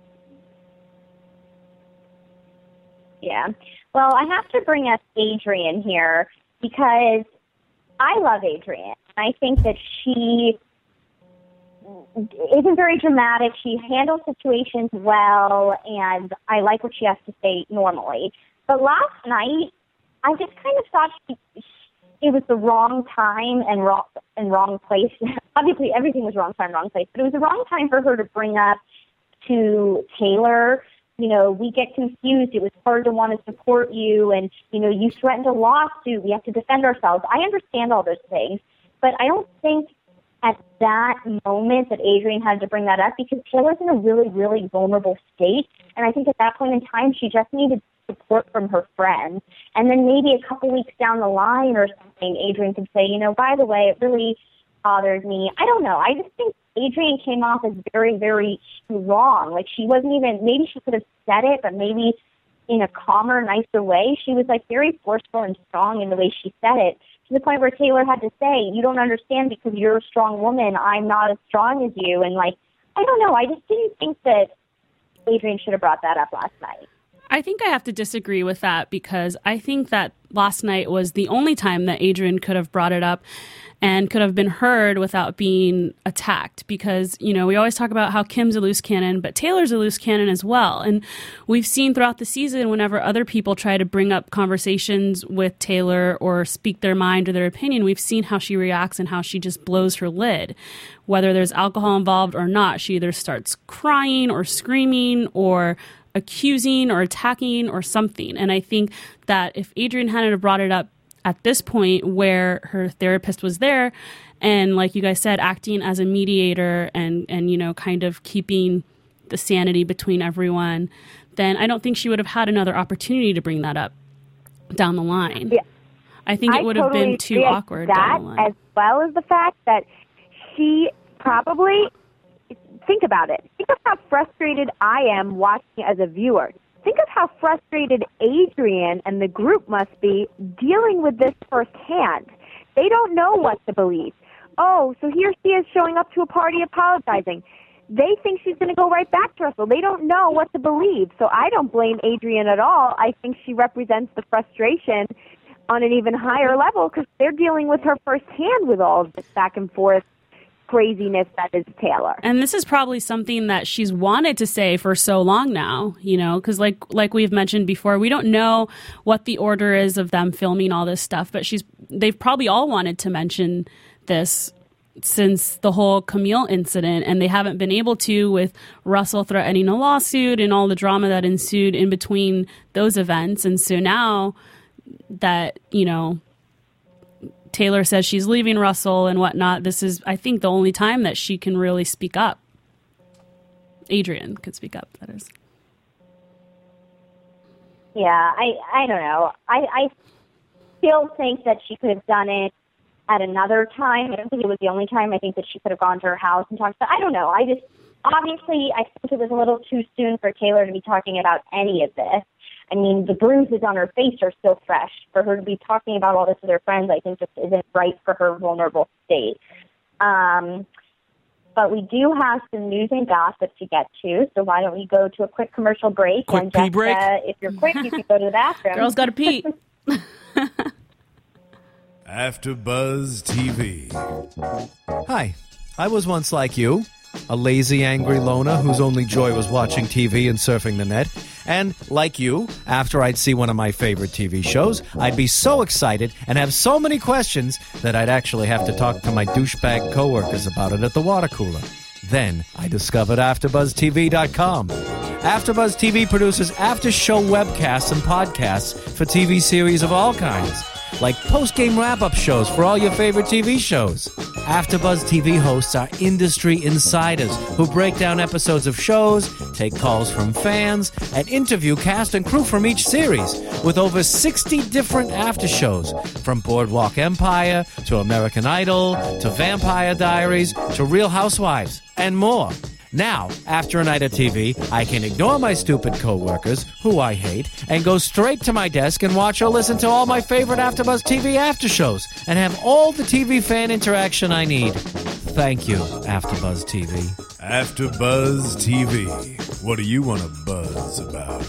Yeah. Well, I have to bring up Adrienne here because I love Adrienne. I think that she isn't very dramatic. She handles situations well, and I like what she has to say normally. But last night, I just kind of thought she, it was the wrong time and wrong, and wrong place. Obviously, everything was wrong time, wrong place, but it was the wrong time for her to bring up to Taylor, you know, we get confused. It was hard to want to support you, and, you know, you threatened a lawsuit. We have to defend ourselves. I understand all those things, but I don't think at that moment that Adrienne had to bring that up because Taylor's in a really, really vulnerable state, and I think at that point in time she just needed support from her friends. And then maybe a couple weeks down the line or something, Adrienne could say, you know, by the way, it really bothered me. I don't know. I just think Adrienne came off as very, very strong. Like she wasn't even, maybe she could have said it, but maybe in a calmer, nicer way. She was like very forceful and strong in the way she said it, to the point where Taylor had to say, you don't understand because you're a strong woman. I'm not as strong as you. And like, I don't know. I just didn't think that Adrienne should have brought that up last night. I think I have to disagree with that because I think that last night was the only time that Adrienne could have brought it up and could have been heard without being attacked because, you know, we always talk about how Kim's a loose cannon, but Taylor's a loose cannon as well. And we've seen throughout the season whenever other people try to bring up conversations with Taylor or speak their mind or their opinion, we've seen how she reacts and how she just blows her lid. Whether there's alcohol involved or not, she either starts crying or screaming or accusing or attacking or something. And I think that if Adrienne hadn't have brought it up at this point where her therapist was there and, like you guys said, acting as a mediator and, and, you know, kind of keeping the sanity between everyone, then I don't think she would have had another opportunity to bring that up down the line. Yeah. I think it I would totally have been too awkward that, down the line. As well as the fact that she probably... Think about it. Think of how frustrated I am watching as a viewer. Think of how frustrated Adrienne and the group must be dealing with this firsthand. They don't know what to believe. Oh, so here she is showing up to a party apologizing. They think she's going to go right back to Russell. They don't know what to believe. So I don't blame Adrienne at all. I think she represents the frustration on an even higher level because they're dealing with her firsthand with all of this back and forth craziness that is Taylor. And this is probably something that she's wanted to say for so long now, you know, because like like we've mentioned before, we don't know what the order is of them filming all this stuff, but she's they've probably all wanted to mention this since the whole Camille incident, and they haven't been able to with Russell threatening a lawsuit and all the drama that ensued in between those events. And so now that, you know, Taylor says she's leaving Russell and whatnot, this is, I think, the only time that she can really speak up. Adrienne could speak up, that is. Yeah, I, I don't know. I, I still think that she could have done it at another time. I don't think it was the only time. I think that she could have gone to her house and talked to I don't know. I just, obviously, I think it was a little too soon for Taylor to be talking about any of this. I mean, the bruises on her face are still fresh. For her to be talking about all this with her friends, I think just isn't right for her vulnerable state. Um, but we do have some news and gossip to get to, so why don't we go to a quick commercial break? Quick and pee just, break? Uh, if you're quick, you can go to the bathroom. Girls got to pee. AfterBuzz T V. Hi, I was once like you, a lazy, angry loner whose only joy was watching T V and surfing the net. And, like you, after I'd see one of my favorite T V shows, I'd be so excited and have so many questions that I'd actually have to talk to my douchebag coworkers about it at the water cooler. Then I discovered After Buzz T V dot com. AfterBuzz T V produces after-show webcasts and podcasts for T V series of all kinds, like post-game wrap-up shows for all your favorite T V shows. AfterBuzz T V hosts are industry insiders who break down episodes of shows, take calls from fans, and interview cast and crew from each series, with over sixty different after-shows, from Boardwalk Empire to American Idol to Vampire Diaries to Real Housewives, and more. Now, after a night of T V, I can ignore my stupid coworkers, who I hate, and go straight to my desk and watch or listen to all my favorite AfterBuzz T V after shows, and have all the T V fan interaction I need. Thank you, AfterBuzz T V. AfterBuzz T V. What do you want to buzz about?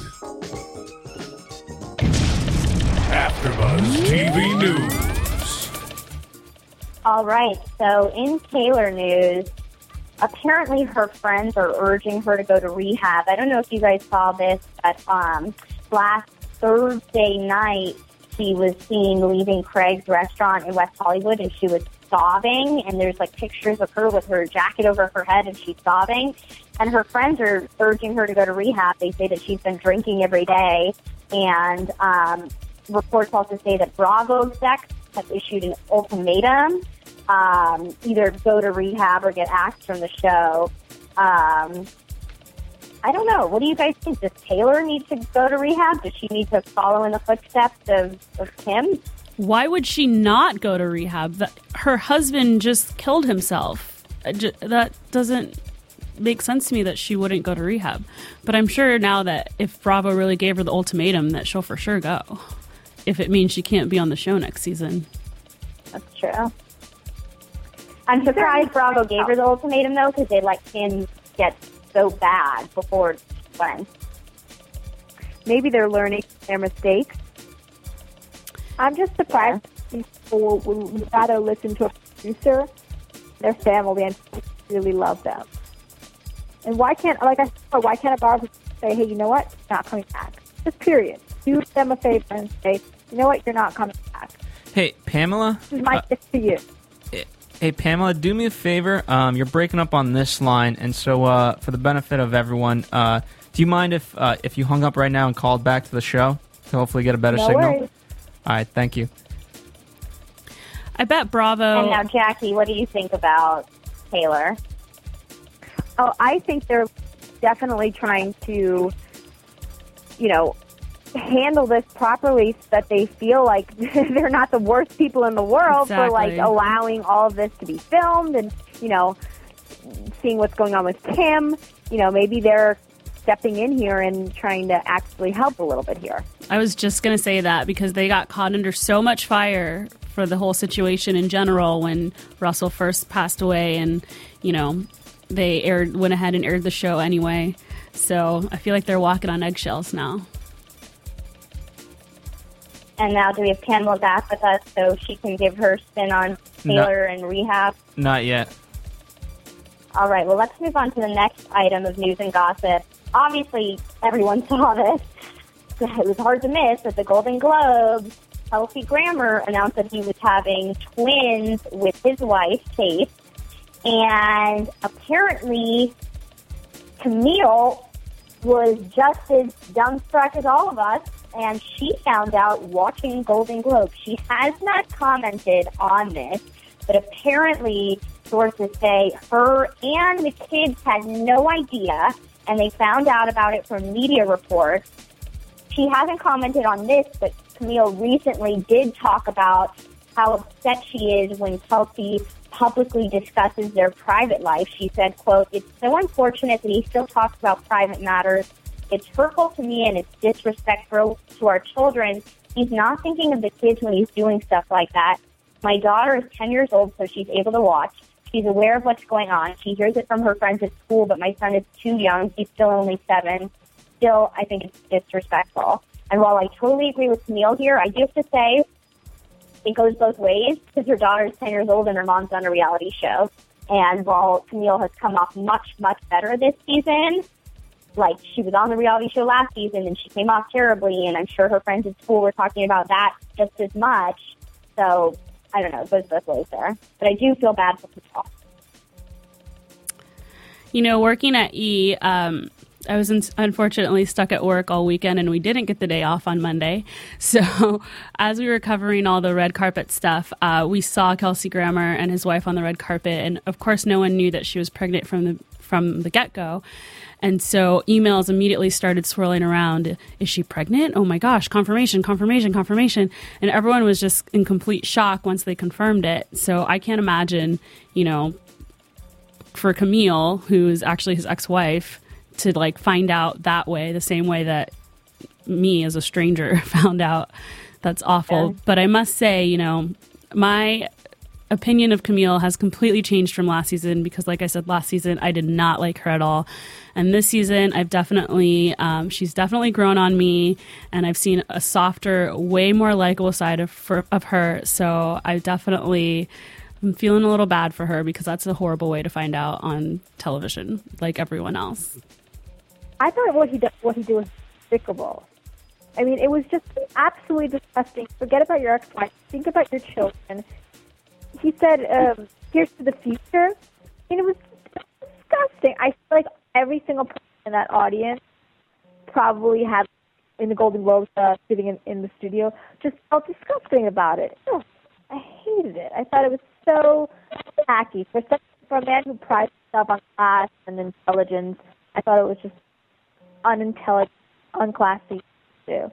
AfterBuzz T V News. All right, so in Taylor news, apparently her friends are urging her to go to rehab. I don't know if you guys saw this, but um, last Thursday night, she was seen leaving Craig's restaurant in West Hollywood, and she was sobbing, and there's like pictures of her with her jacket over her head, and she's sobbing. And her friends are urging her to go to rehab. They say that she's been drinking every day, and um, reports also say that Bravo execs have issued an ultimatum. Um, either go to rehab or get axed from the show. Um, I don't know. What do you guys think? Does Taylor need to go to rehab? Does she need to follow in the footsteps of, of Kim? Why would she not go to rehab? That her husband just killed himself. I ju- that doesn't make sense to me that she wouldn't go to rehab. But I'm sure now that if Bravo really gave her the ultimatum, that she'll for sure go. If it means she can't be on the show next season. That's true. I'm surprised Bravo gave her the ultimatum, though, because they let Kim get so bad before it went. Maybe they're learning their mistakes. I'm just surprised people would rather listen to a producer, their family, and really love them. And why can't, like I said, why can't a Bravo say, hey, you know what? You're not coming back. Just period. Do them a favor and say, you know what? You're not coming back. Hey, Pamela? This is my uh, gift to you. Hey, Pamela, do me a favor. Um, you're breaking up on this line, and so uh, for the benefit of everyone, uh, do you mind if uh, if you hung up right now and called back to the show to hopefully get a better no signal? Worries. All right, thank you. I bet Bravo... And now, Jackie, what do you think about Taylor? Oh, I think they're definitely trying to, you know, handle this properly so that they feel like they're not the worst people in the world Exactly. for, like, allowing all of this to be filmed and, you know, seeing what's going on with Kim. You know, maybe they're stepping in here and trying to actually help a little bit here. I was just going to say that because they got caught under so much fire for the whole situation in general when Russell first passed away, and, you know, they aired went ahead and aired the show anyway. So I feel like they're walking on eggshells now. And now do we have Pamela back with us so she can give her spin on Taylor no, and rehab? Not yet. All right, well, let's move on to the next item of news and gossip. Obviously, everyone saw this. It was hard to miss at the Golden Globes. Kelsey Grammer announced that he was having twins with his wife, Faith. And apparently, Camille was just as dumbstruck as all of us. And she found out watching Golden Globes. She has not commented on this, but apparently sources say her and the kids had no idea, and they found out about it from media reports. She hasn't commented on this, but Camille recently did talk about how upset she is when Kelsey publicly discusses their private life. She said, quote, "It's so unfortunate that he still talks about private matters. It's hurtful to me and it's disrespectful to our children. He's not thinking of the kids when he's doing stuff like that. My daughter is ten years old, so she's able to watch. She's aware of what's going on. She hears it from her friends at school, but my son is too young. He's still only seven. Still, I think it's disrespectful." And while I totally agree with Camille here, I do have to say, it goes both ways because her daughter's ten years old and her mom's on a reality show. And while Camille has come off much, much better this season, like she was on the reality show last season and she came off terribly, and I'm sure her friends at school were talking about that just as much. So, I don't know, it goes both ways there. But I do feel bad for people. You know, working at E, um, I was in, unfortunately stuck at work all weekend, and we didn't get the day off on Monday. So as we were covering all the red carpet stuff, uh, we saw Kelsey Grammer and his wife on the red carpet. And, of course, no one knew that she was pregnant from the from the get-go. And so emails immediately started swirling around. Is she pregnant? Oh, my gosh, confirmation, confirmation, confirmation. And everyone was just in complete shock once they confirmed it. So I can't imagine, you know, for Camille, who's actually his ex-wife, to like find out that way, the same way that me as a stranger found out. That's awful. Yeah. But I must say, you know, my opinion of Camille has completely changed from last season because, like I said, last season I did not like her at all. And this season I've definitely, um, she's definitely grown on me, and I've seen a softer, way more likable side of, for, of her. So I definitely... I'm feeling a little bad for her because that's a horrible way to find out on television, like everyone else. I thought what he did, what he did was despicable. I mean, it was just absolutely disgusting. Forget about your ex-wife. Think about your children. He said, um, here's to the future. And it was disgusting. I feel like every single person in that audience probably had, in the Golden Globes, uh, sitting in, in the studio, just felt disgusting about it. Oh, I hated it. I thought it was so tacky. For, such, for a man who prides himself on class and intelligence, I thought it was just unintelligent, unclassy too.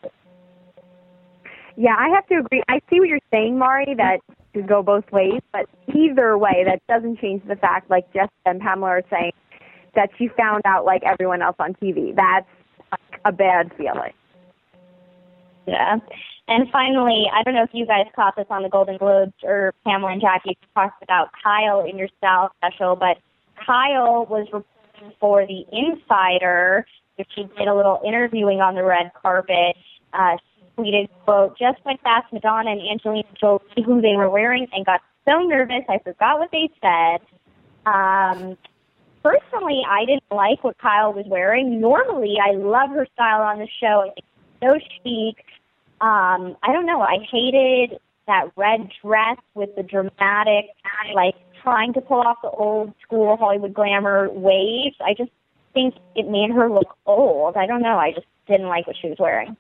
Yeah, I have to agree. I see what you're saying, Mari, that it could go both ways, but either way, that doesn't change the fact, like Jessica and Pamela are saying, that she found out like everyone else on T V. That's like a bad feeling. Yeah. And finally, I don't know if you guys caught this on the Golden Globes or Pamela and Jackie talked about Kyle in your style special, but Kyle was reporting for The Insider, which she did a little interviewing on the red carpet. Uh, she tweeted, quote, just went past Madonna and Angelina Jolie, who they were wearing, and got so nervous I forgot what they said. Um, personally, I didn't like what Kyle was wearing. Normally, I love her style on the show. I think it's so chic. Um, I don't know. I hated that red dress with the dramatic, like, trying to pull off the old school Hollywood glamour waves. I just think it made her look old. I don't know. I just didn't like what she was wearing.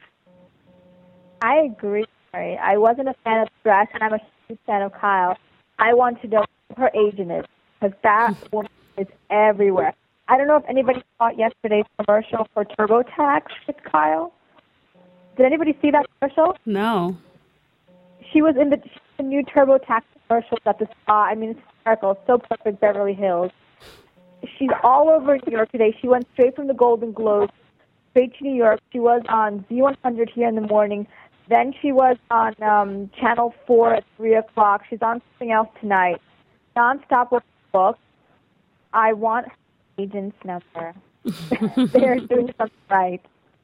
I agree. Sorry. I wasn't a fan of the dress, and I'm a huge fan of Kyle. I want to know what her agent is, because that woman is everywhere. I don't know if anybody saw yesterday's commercial for TurboTax with Kyle. Did anybody see that commercial? No. She was in the, the new TurboTax commercials at the spa. I mean, it's hysterical. It's so perfect, Beverly Hills. She's all over New York today. She went straight from the Golden Globes, straight to New York. She was on Z one hundred here in the morning. Then she was on um, Channel four at three o'clock. She's on something else tonight. Nonstop with the book. I want her agent's number. They're doing something right.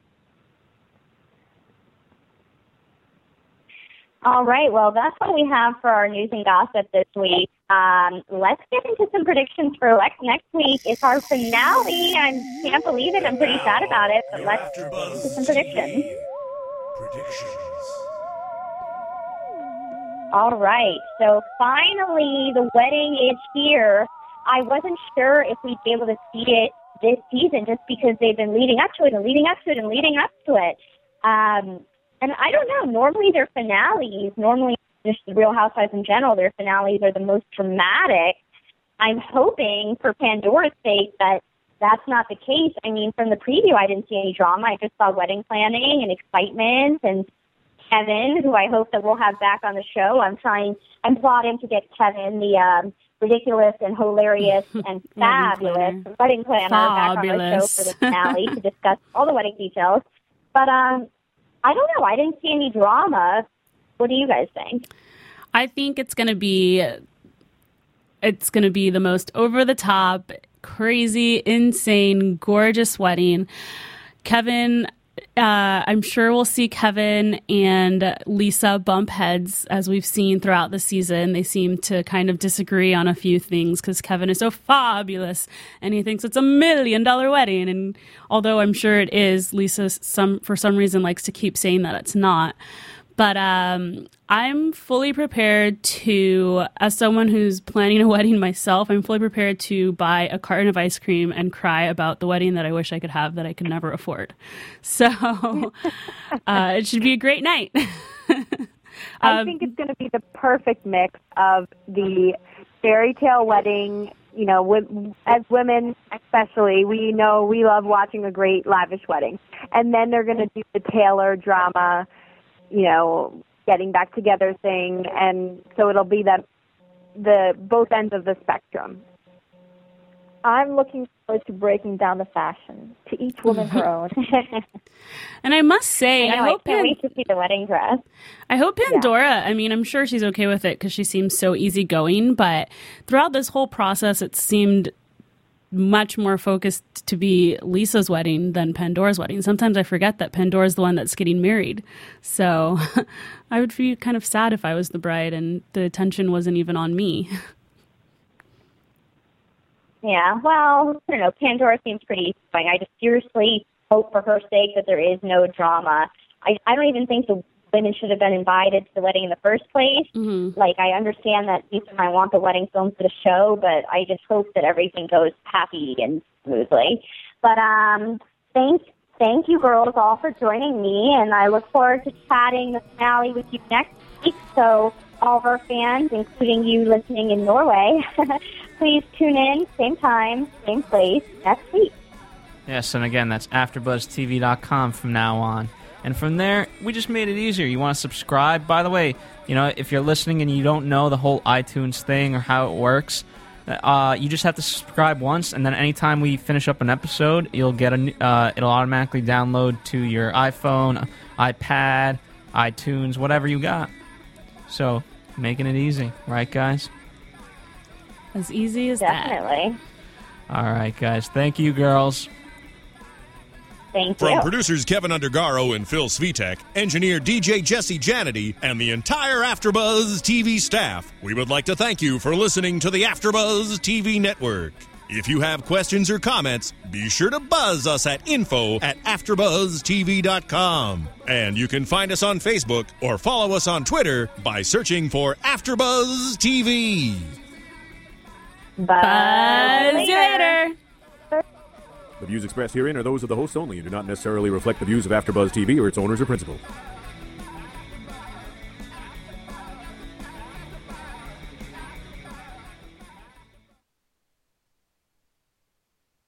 All right, well, that's what we have for our news and gossip this week. Um, let's get into some predictions for next week. It's our finale. I can't believe it. I'm pretty sad about it, but let's get into some predictions. Predictions. All right, so finally the wedding is here. I wasn't sure if we'd be able to see it this season just because they've been leading up to it and leading up to it and leading up to it. Um... And I don't know, normally their finales, normally just the Real Housewives in general, their finales are the most dramatic. I'm hoping for Pandora's sake that that's not the case. I mean, from the preview, I didn't see any drama. I just saw wedding planning and excitement and Kevin, who I hope that we'll have back on the show. I'm trying, I'm plotting to get Kevin, the um, ridiculous and hilarious and fabulous wedding planner, back on the show for the finale to discuss all the wedding details. But, um, I don't know. I didn't see any drama. What do you guys think? I think it's going to be it's going to be the most over the top, crazy, insane, gorgeous wedding. Kevin Uh, I'm sure we'll see Kevin and Lisa bump heads, as we've seen throughout the season. They seem to kind of disagree on a few things because Kevin is so fabulous and he thinks it's a million dollar wedding. And although I'm sure it is, Lisa some for some reason likes to keep saying that it's not. But um, I'm fully prepared to, as someone who's planning a wedding myself, I'm fully prepared to buy a carton of ice cream and cry about the wedding that I wish I could have that I could never afford. So uh, it should be a great night. I um, think it's going to be the perfect mix of the fairy tale wedding. You know, w- as women especially, we know we love watching a great lavish wedding. And then they're going to do the Taylor drama, you know, getting back together thing, and so it'll be that the both ends of the spectrum. I'm looking forward to breaking down the fashion. To each woman her own. And I must say, I, I, know, hope I can't Pan- wait to see the wedding dress. I hope Pandora, yeah. I mean, I'm sure she's okay with it because she seems so easygoing, but throughout this whole process, it seemed much more focused to be Lisa's wedding than Pandora's wedding. Sometimes I forget that Pandora's the one that's getting married. So I would be kind of sad if I was the bride and the attention wasn't even on me. Yeah, well, I don't know. Pandora seems pretty fine. I just seriously hope for her sake that there is no drama. I, I don't even think the women should have been invited to the wedding in the first place. Mm-hmm. Like, I understand that Lisa might want the wedding film for the show, but I just hope that everything goes happy and smoothly. But um, thank, thank you, girls, all for joining me, and I look forward to chatting the finale with you next week. So all of our fans, including you listening in Norway, please tune in, same time, same place, next week. Yes, and again, that's after buzz T V dot com from now on. And from there, we just made it easier. You want to subscribe? By the way, you know, if you're listening and you don't know the whole iTunes thing or how it works, uh, you just have to subscribe once, and then anytime we finish up an episode, you'll get a, uh, it'll automatically download to your iPhone, iPad, iTunes, whatever you got. So, making it easy, right, guys? As easy as Definitely. that. All right, guys. Thank you, girls. Thank From you. producers Kevin Undergaro and Phil Svitek, engineer D J Jesse Janity, and the entire AfterBuzz T V staff, we would like to thank you for listening to the AfterBuzz T V network. If you have questions or comments, be sure to buzz us at info at after buzz T V dot com. And you can find us on Facebook or follow us on Twitter by searching for AfterBuzz T V. Buzz you later. The views expressed herein are those of the hosts only and do not necessarily reflect the views of AfterBuzz T V or its owners or principals.